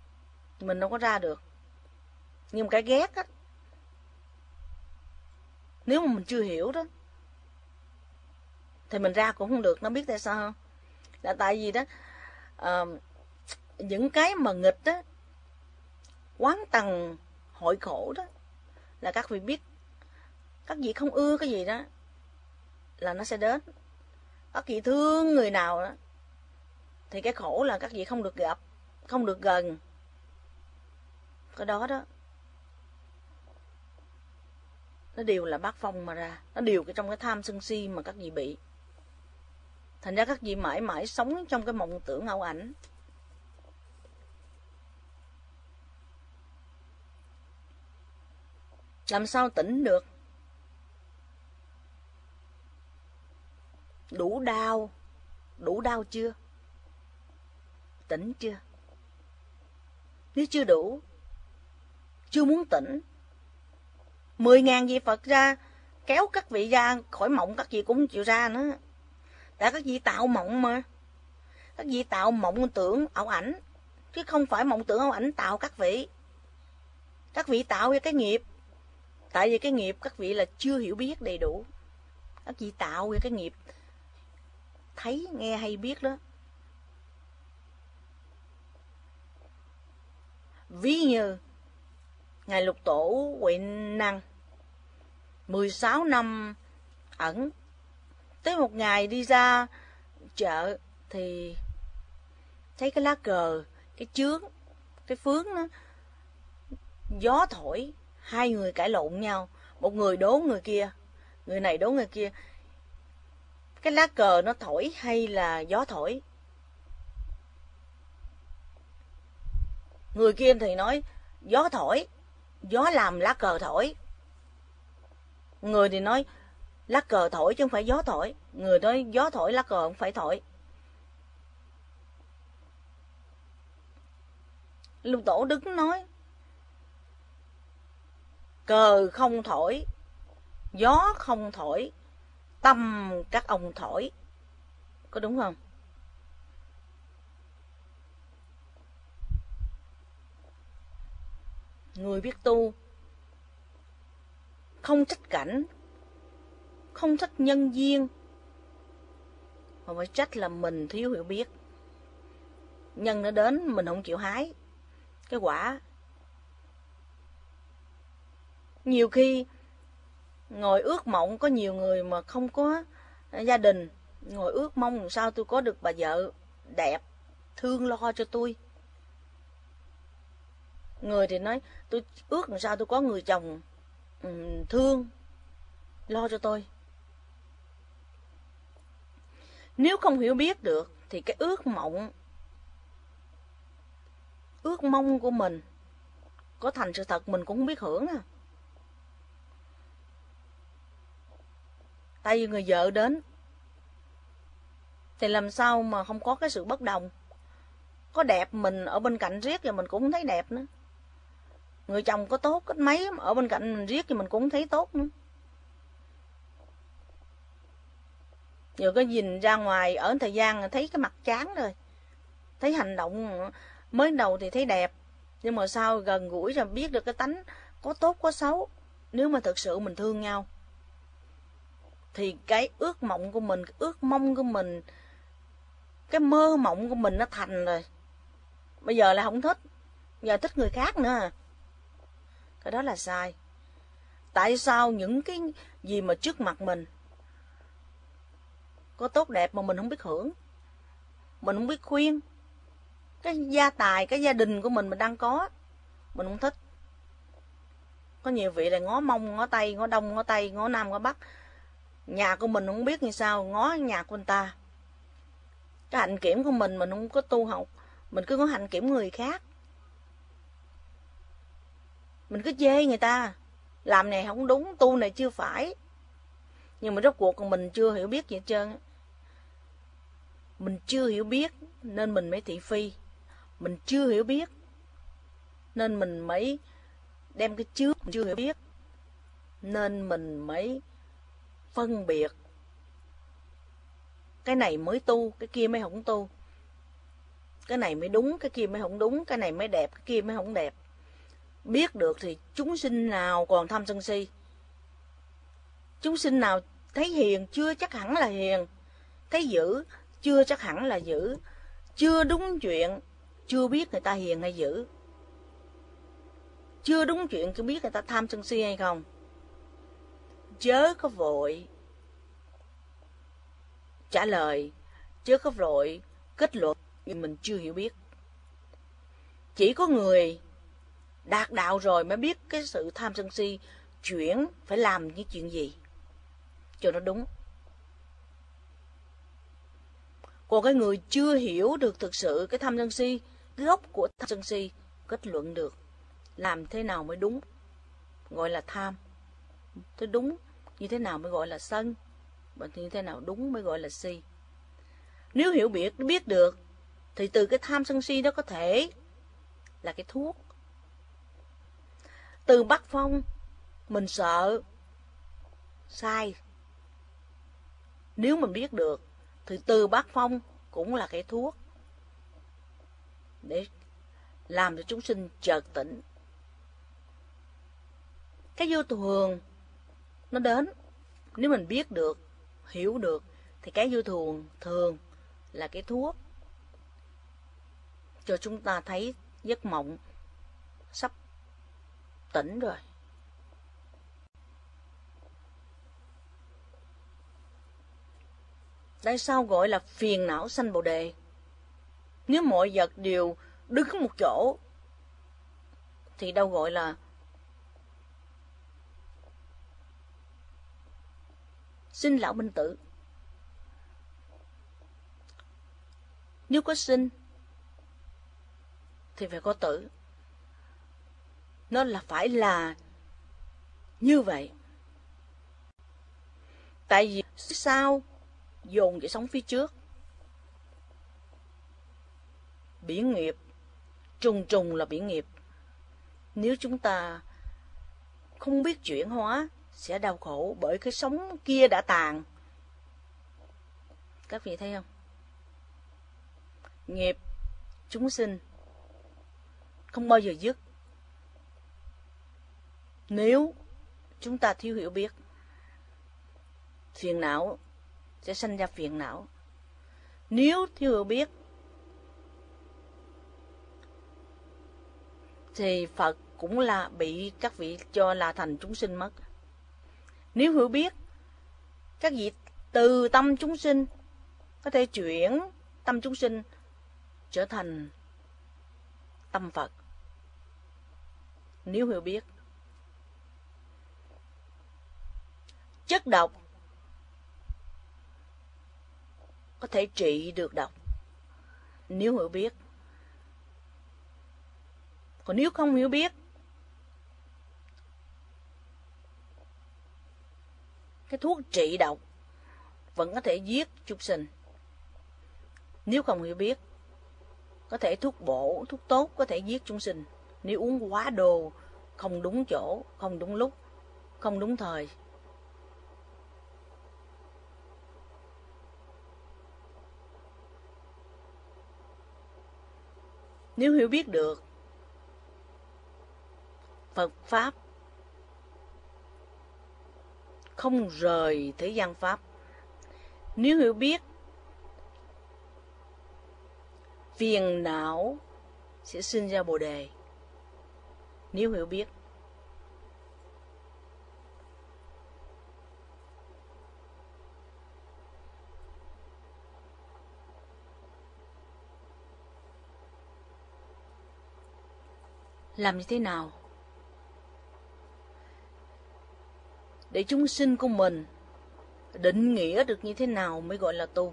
mình đâu có ra được. Nhưng mà cái ghét á, Nếu mà mình chưa hiểu đó thì mình ra cũng không được. Nó biết tại sao không? Là tại vì đó những cái mà nghịch đó, quán tầng hội khổ đó, là các vị biết. Các vị không ưa cái gì đó là nó sẽ đến. Các vị thương người nào đó thì cái khổ là các vị không được gặp, không được gần. Cái đó đó, nó đều là bát phong mà ra. Nó đều trong cái tham sân si mà các vị bị. Thành ra các vị mãi mãi sống trong cái mộng tưởng ảo ảnh. Làm sao tỉnh được? Đủ đau chưa? Tỉnh chưa? Nếu chưa đủ, chưa muốn tỉnh, 10.000 vị Phật ra kéo các vị ra khỏi mộng, các vị cũng không chịu ra nữa. Tại các vị tạo mộng mà. Các vị tạo mộng tưởng ảo ảnh, chứ không phải mộng tưởng ảo ảnh tạo các vị. Các vị tạo ra cái nghiệp. Tại vì cái nghiệp các vị là chưa hiểu biết đầy đủ. Các vị tạo ra cái nghiệp thấy, nghe hay biết đó. Ví như Ngài Lục Tổ Huệ Năng 16 năm ẩn, tới một ngày đi ra chợ thì thấy cái lá cờ, cái chướng, cái phướng đó, gió thổi, hai người cãi lộn nhau, một người đố người kia, người này đố người kia. Cái lá cờ nó thổi hay là gió thổi? Người kia thì nói gió thổi, gió làm lá cờ thổi. Người thì nói lá cờ thổi chứ không phải gió thổi. Người nói gió thổi, lá cờ không phải thổi. Lục Tổ đứng nói cờ không thổi, gió không thổi, tâm các ông thổi. Có đúng không? Người biết tu không trách cảnh, không trách nhân duyên, mà phải trách là mình thiếu hiểu biết. Nhân nó đến mình không chịu hái cái quả. Nhiều khi ngồi ước mộng, có nhiều người mà không có gia đình, ngồi ước mong làm sao tôi có được bà vợ đẹp, thương lo cho tôi. Người thì nói tôi ước làm sao tôi có người chồng thương lo cho tôi. Nếu không hiểu biết được thì cái ước mộng, ước mong của mình có thành sự thật mình cũng không biết hưởng à. Tại vì người vợ đến thì làm sao mà không có cái sự bất đồng. Có đẹp mình ở bên cạnh riết rồi mình cũng không thấy đẹp nữa. Người chồng có tốt cách mấy mà ở bên cạnh mình riết thì mình cũng không thấy tốt nữa. Giờ có nhìn ra ngoài ở thời gian thấy cái mặt chán rồi, thấy hành động mới đầu thì thấy đẹp, nhưng mà sau gần gũi rồi biết được cái tánh có tốt có xấu. Nếu mà thực sự mình thương nhau thì cái ước mộng của mình, cái ước mong của mình, cái mơ mộng của mình nó thành rồi. Bây giờ là không thích, giờ thích người khác nữa. Cái đó là sai. Tại sao những cái gì mà trước mặt mình có tốt đẹp mà mình không biết hưởng, mình không biết khuyên? Cái gia tài, cái gia đình của mình đang có, mình không thích. Có nhiều vị là ngó mông, ngó tay, ngó đông, ngó tây, ngó nam, ngó bắc. Nhà của mình không biết như sao, ngó nhà của người ta. Cái hạnh kiểm của mình không có tu học, mình cứ có hạnh kiểm người khác. Mình cứ chê người ta, làm này không đúng, tu này chưa phải. Nhưng mà rốt cuộc mình chưa hiểu biết gì hết trơn. Mình chưa hiểu biết nên mình mới thị phi. Mình chưa hiểu biết nên mình mới đem cái trước. Mình chưa hiểu biết nên mình mới phân biệt. Cái này mới tu, cái kia mới không tu. Cái này mới đúng, cái kia mới không đúng. Cái này mới đẹp, cái kia mới không đẹp. Biết được thì chúng sinh nào còn tham sân si. Chúng sinh nào thấy hiền chưa chắc hẳn là hiền, thấy dữ chưa chắc hẳn là dữ, chưa đúng chuyện chưa biết người ta hiền hay dữ, chưa đúng chuyện chưa biết người ta tham sân si hay không. Chớ có vội trả lời, chớ có vội kết luận vì mình chưa hiểu biết. Chỉ có người đạt đạo rồi mới biết cái sự tham sân si chuyển phải làm những chuyện gì cho nó đúng. Còn cái người chưa hiểu được thực sự cái tham sân si, cái gốc của tham sân si, kết luận được làm thế nào mới đúng gọi là tham, thế đúng như thế nào mới gọi là sân, và như thế nào đúng mới gọi là si. Nếu hiểu biết được thì từ cái tham sân si đó có thể là cái thuốc. Từ bắt phong mình sợ sai, nếu mình biết được thì từ bát phong cũng là cái thuốc để làm cho chúng sinh chợt tỉnh. Cái vô thường nó đến, nếu mình biết được, hiểu được thì cái vô thường là cái thuốc cho chúng ta thấy giấc mộng sắp tỉnh rồi. Tại sao gọi là phiền não sanh Bồ Đề? Nếu mọi vật đều đứng một chỗ thì đâu gọi là sinh lão bệnh tử. Nếu có sinh thì phải có tử. Nó là phải là như vậy. Tại vì sao dồn cái sống phía trước, biển nghiệp trùng trùng là biển nghiệp. Nếu chúng ta không biết chuyển hóa sẽ đau khổ bởi cái sống kia đã tàn. Các vị thấy không? Nghiệp chúng sinh không bao giờ dứt nếu chúng ta thiếu hiểu biết. Phiền não sẽ sanh ra phiền não. Nếu thiếu hiểu biết thì Phật cũng là bị các vị cho là thành chúng sinh mất. Nếu hiểu biết, các vị từ tâm chúng sinh có thể chuyển tâm chúng sinh trở thành tâm Phật. Nếu hiểu biết, chất độc có thể trị được độc nếu hiểu biết. Còn nếu không hiểu biết, cái thuốc trị độc vẫn có thể giết chúng sinh. Nếu không hiểu biết, có thể thuốc bổ, thuốc tốt có thể giết chúng sinh. Nếu uống quá đồ, không đúng chỗ, không đúng lúc, không đúng thời. Nếu hiểu biết được Phật Pháp không rời thế gian Pháp. Nếu hiểu biết, phiền não sẽ sinh ra Bồ Đề. Nếu hiểu biết. Làm như thế nào để chúng sinh của mình định nghĩa được như thế nào mới gọi là tu?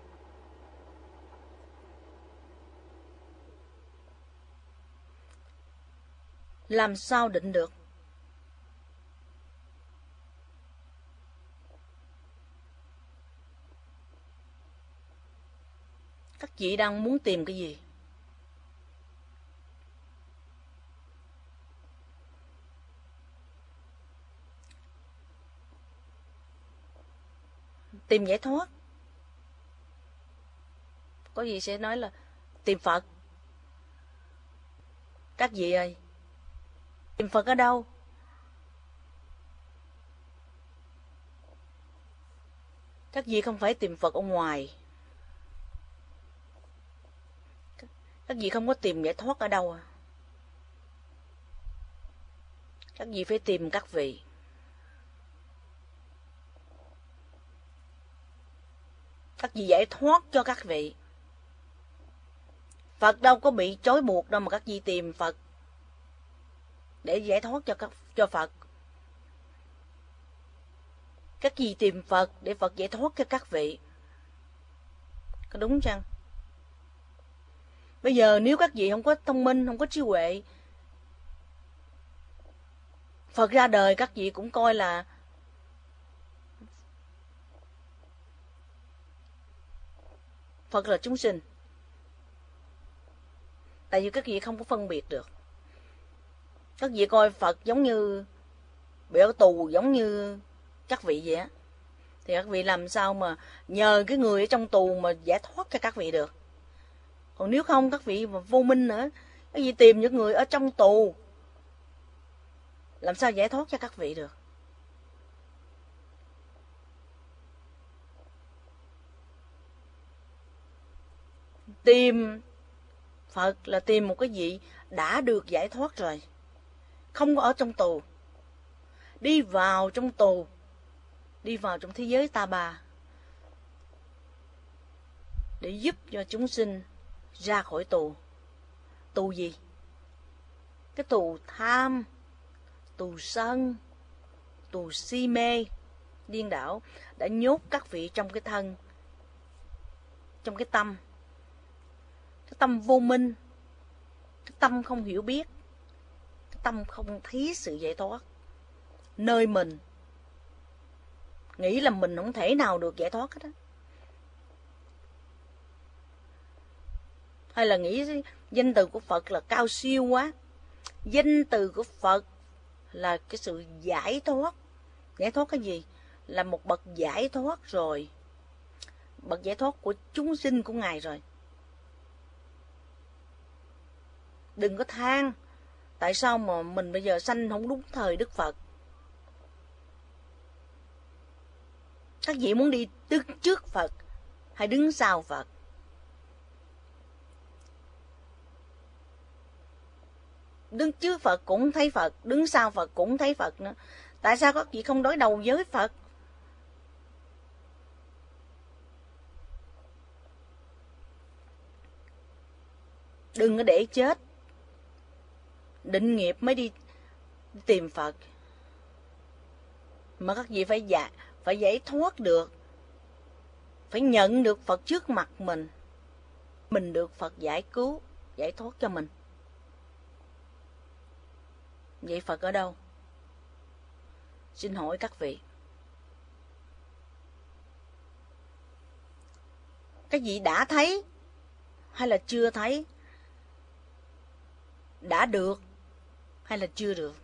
Làm sao định được? Các chị đang muốn tìm cái gì? Tìm giải thoát. Có gì sẽ nói là tìm Phật. Các vị ơi, tìm Phật ở đâu? Các vị không phải tìm Phật ở ngoài. Các vị không có tìm giải thoát ở đâu. Các vị phải tìm các vị. Các vị giải thoát cho các vị. Phật đâu có bị trói buộc đâu mà các vị tìm Phật để giải thoát cho Phật. Các vị tìm Phật để Phật giải thoát cho các vị. Có đúng chăng? Bây giờ nếu các vị không có thông minh, không có trí huệ, Phật ra đời các vị cũng coi là Phật là chúng sinh. Tại vì các vị không có phân biệt được. Các vị coi Phật giống như bị ở tù, giống như các vị vậy á. Thì các vị làm sao mà nhờ cái người ở trong tù mà giải thoát cho các vị được. Còn nếu không các vị mà vô minh nữa, các vị tìm những người ở trong tù, làm sao giải thoát cho các vị được. Tìm Phật là tìm một cái vị đã được giải thoát rồi, không có ở trong tù, đi vào trong tù, đi vào trong thế giới ta bà để giúp cho chúng sinh ra khỏi tù. Tù gì? Cái tù tham, tù sân, tù si mê điên đảo đã nhốt các vị trong cái thân, trong cái tâm vô minh, cái tâm không hiểu biết, cái tâm không thấy sự giải thoát. Nơi mình nghĩ là mình không thể nào được giải thoát hết á. Hay là nghĩ danh từ của Phật là cao siêu quá. Danh từ của Phật là cái sự giải thoát. Giải thoát cái gì? Là một bậc giải thoát rồi. Bậc giải thoát của chúng sinh của Ngài rồi. Đừng có than tại sao mà mình bây giờ sanh không đúng thời Đức Phật. Các vị muốn đi đứng trước Phật hay đứng sau Phật? Đứng trước Phật cũng thấy Phật, đứng sau Phật cũng thấy Phật nữa. Tại sao các vị không đối đầu với Phật? Đừng có để chết định nghiệp mới đi tìm Phật. Mà các vị phải giải thoát được, phải nhận được Phật trước mặt mình được Phật giải cứu, giải thoát cho mình. Vậy Phật ở đâu? Xin hỏi các vị, các vị đã thấy hay là chưa thấy? Đã được hay là chưa được?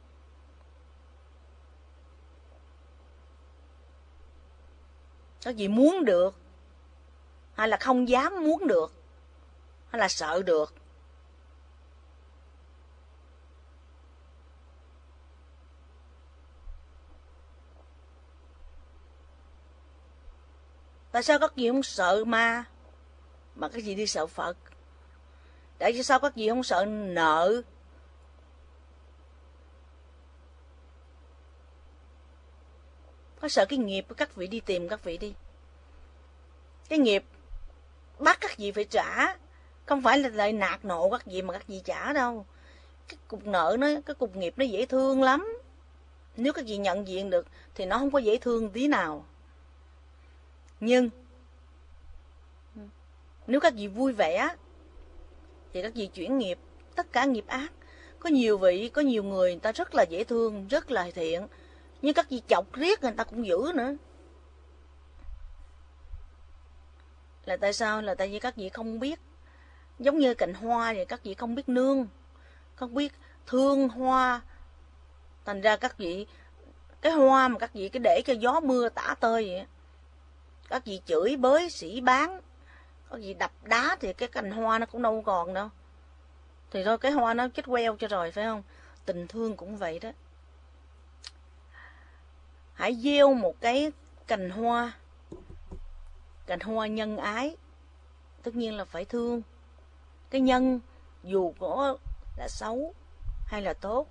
Các vị muốn được hay là không dám muốn được, hay là sợ được? Tại sao các vị không sợ ma mà các vị đi sợ Phật? Tại sao các vị không sợ nợ? Có sợ cái nghiệp của các vị đi tìm các vị đi. Cái nghiệp bắt các vị phải trả, không phải là lại nạt nộ các vị mà các vị trả đâu. Cái cục nợ nó, cái cục nghiệp nó dễ thương lắm. Nếu các vị nhận diện được thì nó không có dễ thương tí nào. Nhưng nếu các vị vui vẻ thì các vị chuyển nghiệp, tất cả nghiệp ác. Có nhiều vị, có nhiều người, người ta rất là dễ thương, rất là thiện, nhưng các vị chọc riết người ta cũng giữ nữa. Là tại sao? Là tại vì các vị không biết. Giống như cành hoa vậy, các vị không biết nương, không biết thương hoa. Thành ra các vị, cái hoa mà các vị cái để cho gió mưa tả tơi vậy, các vị chửi bới sĩ bán, các vị đập đá thì cái cành hoa nó cũng đâu còn đâu. Thì thôi cái hoa nó chết queo cho rồi, phải không? Tình thương cũng vậy đó. Hãy gieo một cái cành hoa cành hoa nhân ái, tất nhiên là phải thương. Cái nhân dù có là xấu hay là tốt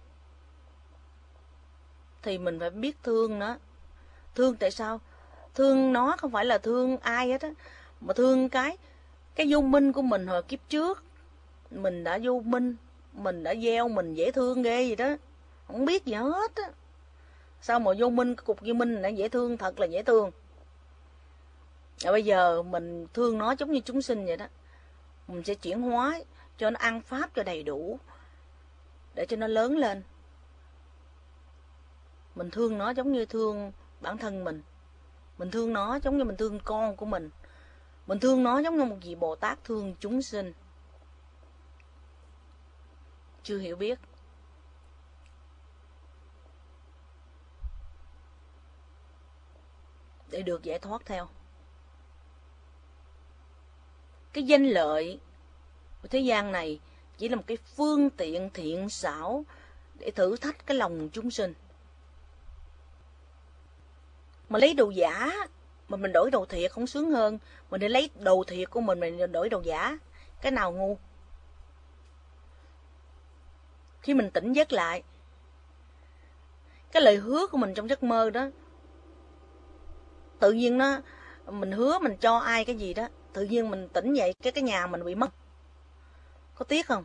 thì mình phải biết thương nó. Thương tại sao? Thương nó không phải là thương ai hết á, mà thương cái vô minh của mình hồi kiếp trước. Mình đã vô minh, mình đã gieo mình dễ thương ghê gì đó, không biết gì hết á. Sao mà vô minh, cái cục vô minh này dễ thương, thật là dễ thương. Và bây giờ mình thương nó giống như chúng sinh vậy đó. Mình sẽ chuyển hóa cho nó ăn pháp cho đầy đủ, để cho nó lớn lên. Mình thương nó giống như thương bản thân mình. Mình thương nó giống như mình thương con của mình. Mình thương nó giống như một vị Bồ Tát thương chúng sinh. Chưa hiểu biết. Để được giải thoát theo. Cái danh lợi của thế gian này chỉ là một cái phương tiện thiện xảo để thử thách cái lòng chúng sinh. Mà lấy đồ giả mà mình đổi đồ thiệt không sướng hơn. Mình để lấy đồ thiệt của mình đổi đồ giả. Cái nào ngu? Khi mình tỉnh giấc lại, cái lời hứa của mình trong giấc mơ đó, tự nhiên nó, mình hứa mình cho ai cái gì đó, tự nhiên mình tỉnh dậy cái nhà mình bị mất. Có tiếc không?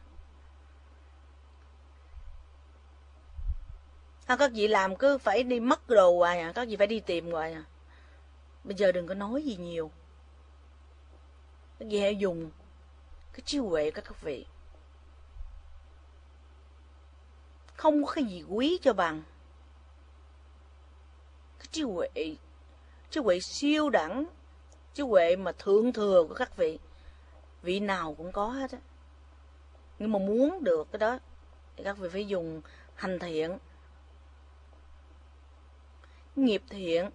Các vị làm cứ phải đi mất đồ hoài à, các vị phải đi tìm hoài à. Bây giờ đừng có nói gì nhiều. Các vị hãy dùng cái trí huệ của các vị. Không có cái gì quý cho bằng cái trí huệ siêu đẳng, trí huệ mà thượng thừa của các vị. Vị nào cũng có hết á. Nhưng mà muốn được cái đó thì các vị phải dùng hành thiện, nghiệp thiện,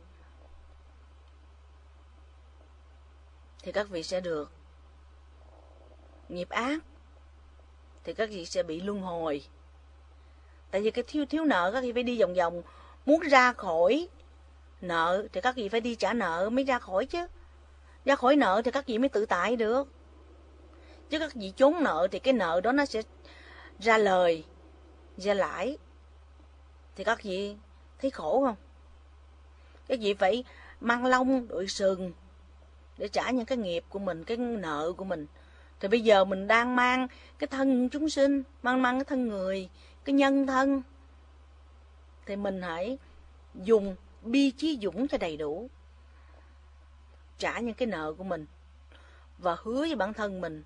thì các vị sẽ được. Nghiệp ác thì các vị sẽ bị luân hồi. Tại vì cái thiếu nợ, các vị phải đi vòng vòng. Muốn ra khỏi nợ thì các vị phải đi trả nợ mới ra khỏi chứ. Ra khỏi nợ thì các vị mới tự tại được. Chứ các vị trốn nợ thì cái nợ đó nó sẽ ra lời, ra lãi. Thì các vị thấy khổ không? Các vị phải mang lông đội sừng để trả những cái nghiệp của mình, cái nợ của mình. Thì bây giờ mình đang mang cái thân chúng sinh, mang cái thân người, cái nhân thân. Thì mình hãy dùng bi trí dũng cho đầy đủ, trả những cái nợ của mình. Và hứa với bản thân mình,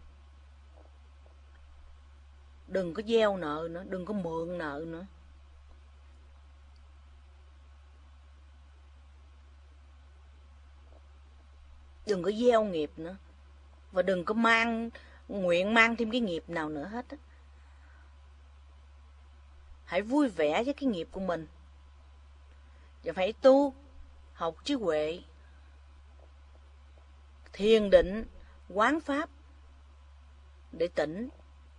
đừng có gieo nợ nữa, đừng có mượn nợ nữa. Đừng có gieo nghiệp nữa. Và đừng có nguyện mang thêm cái nghiệp nào nữa hết á. Hãy vui vẻ với cái nghiệp của mình. Và phải tu, học trí huệ, thiền định, quán pháp để tỉnh,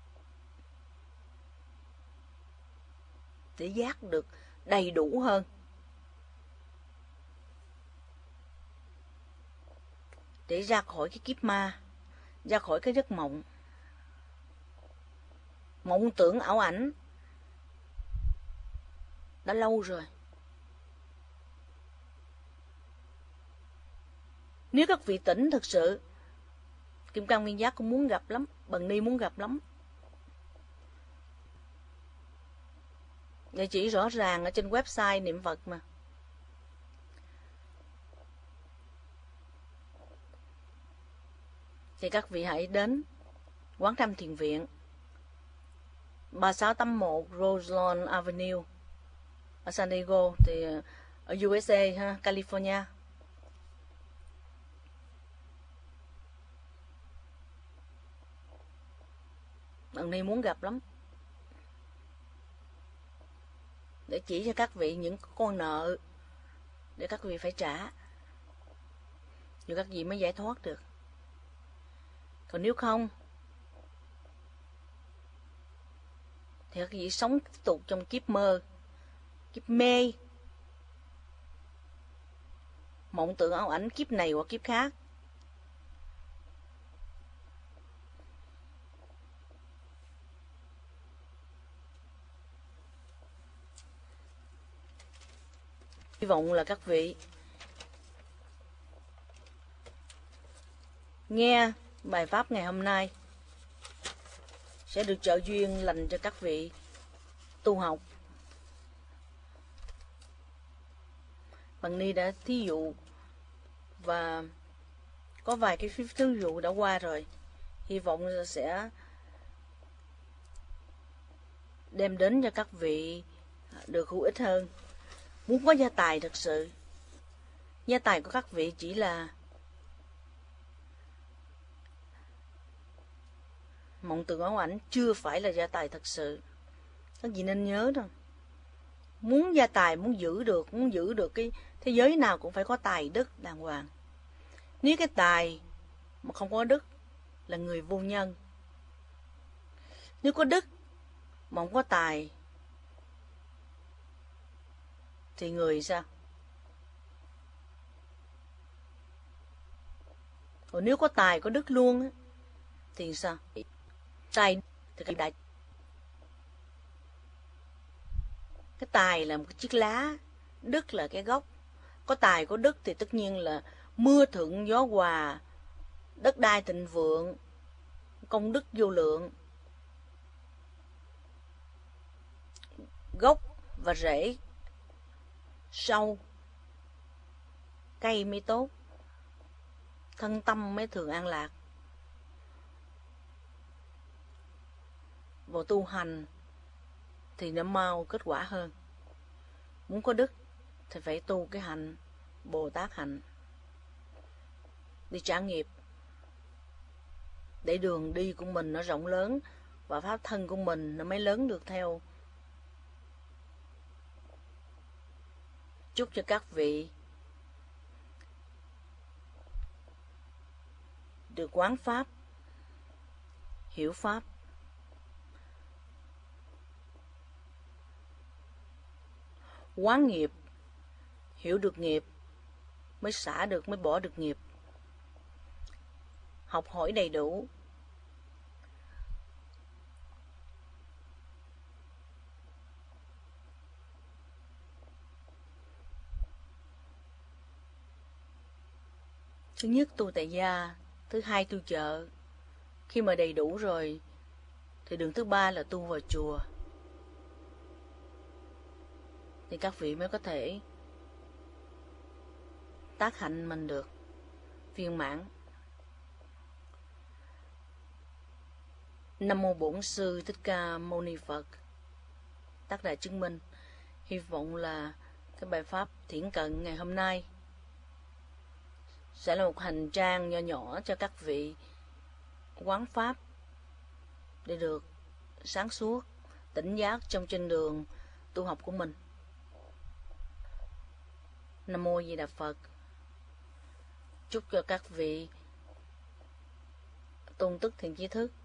để giác được đầy đủ hơn. Để ra khỏi cái kiếp ma, ra khỏi cái giấc mộng. Mộng tưởng ảo ảnh đã lâu rồi. Nếu các vị tỉnh thực sự, Kim Cang Nguyên Giác cũng muốn gặp lắm, Bần Ni muốn gặp lắm. Địa chỉ rõ ràng ở trên website niệm Phật mà. Thì các vị hãy đến Quán Thâm Thiền Viện, 3681 Roselawn Avenue ở San Diego, thì ở USA ha, California. Bần Ni muốn gặp lắm, để chỉ cho các vị những con nợ để các vị phải trả, rồi các vị mới giải thoát được. Còn nếu không thì các vị sống tiếp tục trong kiếp mơ, kiếp mê, mộng tưởng ảo ảnh kiếp này hoặc kiếp khác. Hy vọng là các vị nghe bài pháp ngày hôm nay sẽ được trợ duyên lành cho các vị tu học. Bằng Ni đã thí dụ và có vài cái thí dụ đã qua rồi. Hy vọng là sẽ đem đến cho các vị được hữu ích hơn. Muốn có gia tài thật sự, gia tài của các vị chỉ là mộng tưởng ảo ảnh, chưa phải là gia tài thật sự. Các vị nên nhớ đó. Muốn gia tài, muốn giữ được cái thế giới nào cũng phải có tài đức đàng hoàng. Nếu cái tài mà không có đức là người vô nhân. Nếu có đức mà không có tài thì người sao? Còn nếu có tài có đức luôn thì sao? Tài thì cái tài là một cái chiếc lá, đức là cái gốc. Có tài có đức thì tất nhiên là mưa thuận gió hòa, đất đai thịnh vượng, công đức vô lượng. Gốc và rễ sâu, cây mới tốt, thân tâm mới thường an lạc. Vào tu hành thì nó mau kết quả hơn. Muốn có đức thì phải tu cái hạnh Bồ Tát hạnh, đi trả nghiệp để đường đi của mình nó rộng lớn và pháp thân của mình nó mới lớn được theo. Chúc cho các vị được quán pháp, hiểu pháp, quán nghiệp, hiểu được nghiệp, mới xả được, mới bỏ được nghiệp. Học hỏi đầy đủ, thứ nhất tu tại gia, thứ hai tu chợ. Khi mà đầy đủ rồi thì đường thứ ba là tu vào chùa, thì các vị mới có thể tác hạnh mình được viên mãn. Nam mô Bổn Sư Thích Ca Mâu Ni Phật. Tác Đại chứng minh. Hy vọng là cái bài pháp thiển cận ngày hôm nay sẽ là một hành trang nho nhỏ cho các vị quán pháp để được sáng suốt, tỉnh giác trong trên đường tu học của mình. Nam mô Di Đà Phật. Chúc cho các vị tôn tức thiện trí thức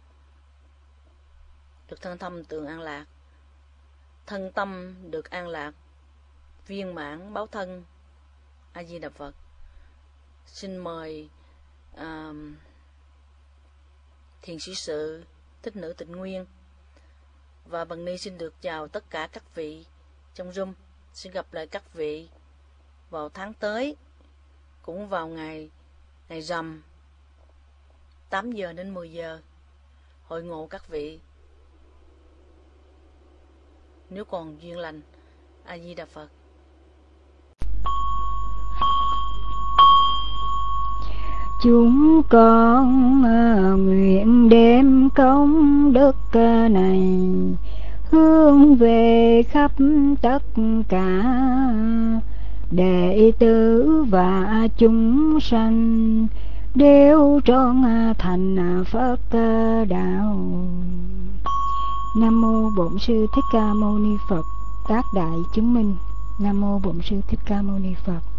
được thân tâm tường an lạc, thân tâm được an lạc, viên mãn báo thân. A Di Đà Phật. Xin mời thiền sĩ sự Thích Nữ Tịnh Nguyên và Bằng Ni xin được chào tất cả các vị trong Zoom. Xin gặp lại các vị vào tháng tới, cũng vào ngày rằm 8 giờ đến 10 giờ. Hội ngộ các vị nếu còn duyên lành. A Di Đà Phật. Chúng con nguyện đem công đức này hướng về khắp tất cả đệ tử và chúng sanh, đều trọn thành Phật đạo. Nam mô Bổn Sư Thích Ca Mâu Ni Phật. Tác Đại chứng minh. Nam mô Bổn Sư Thích Ca Mâu Ni Phật.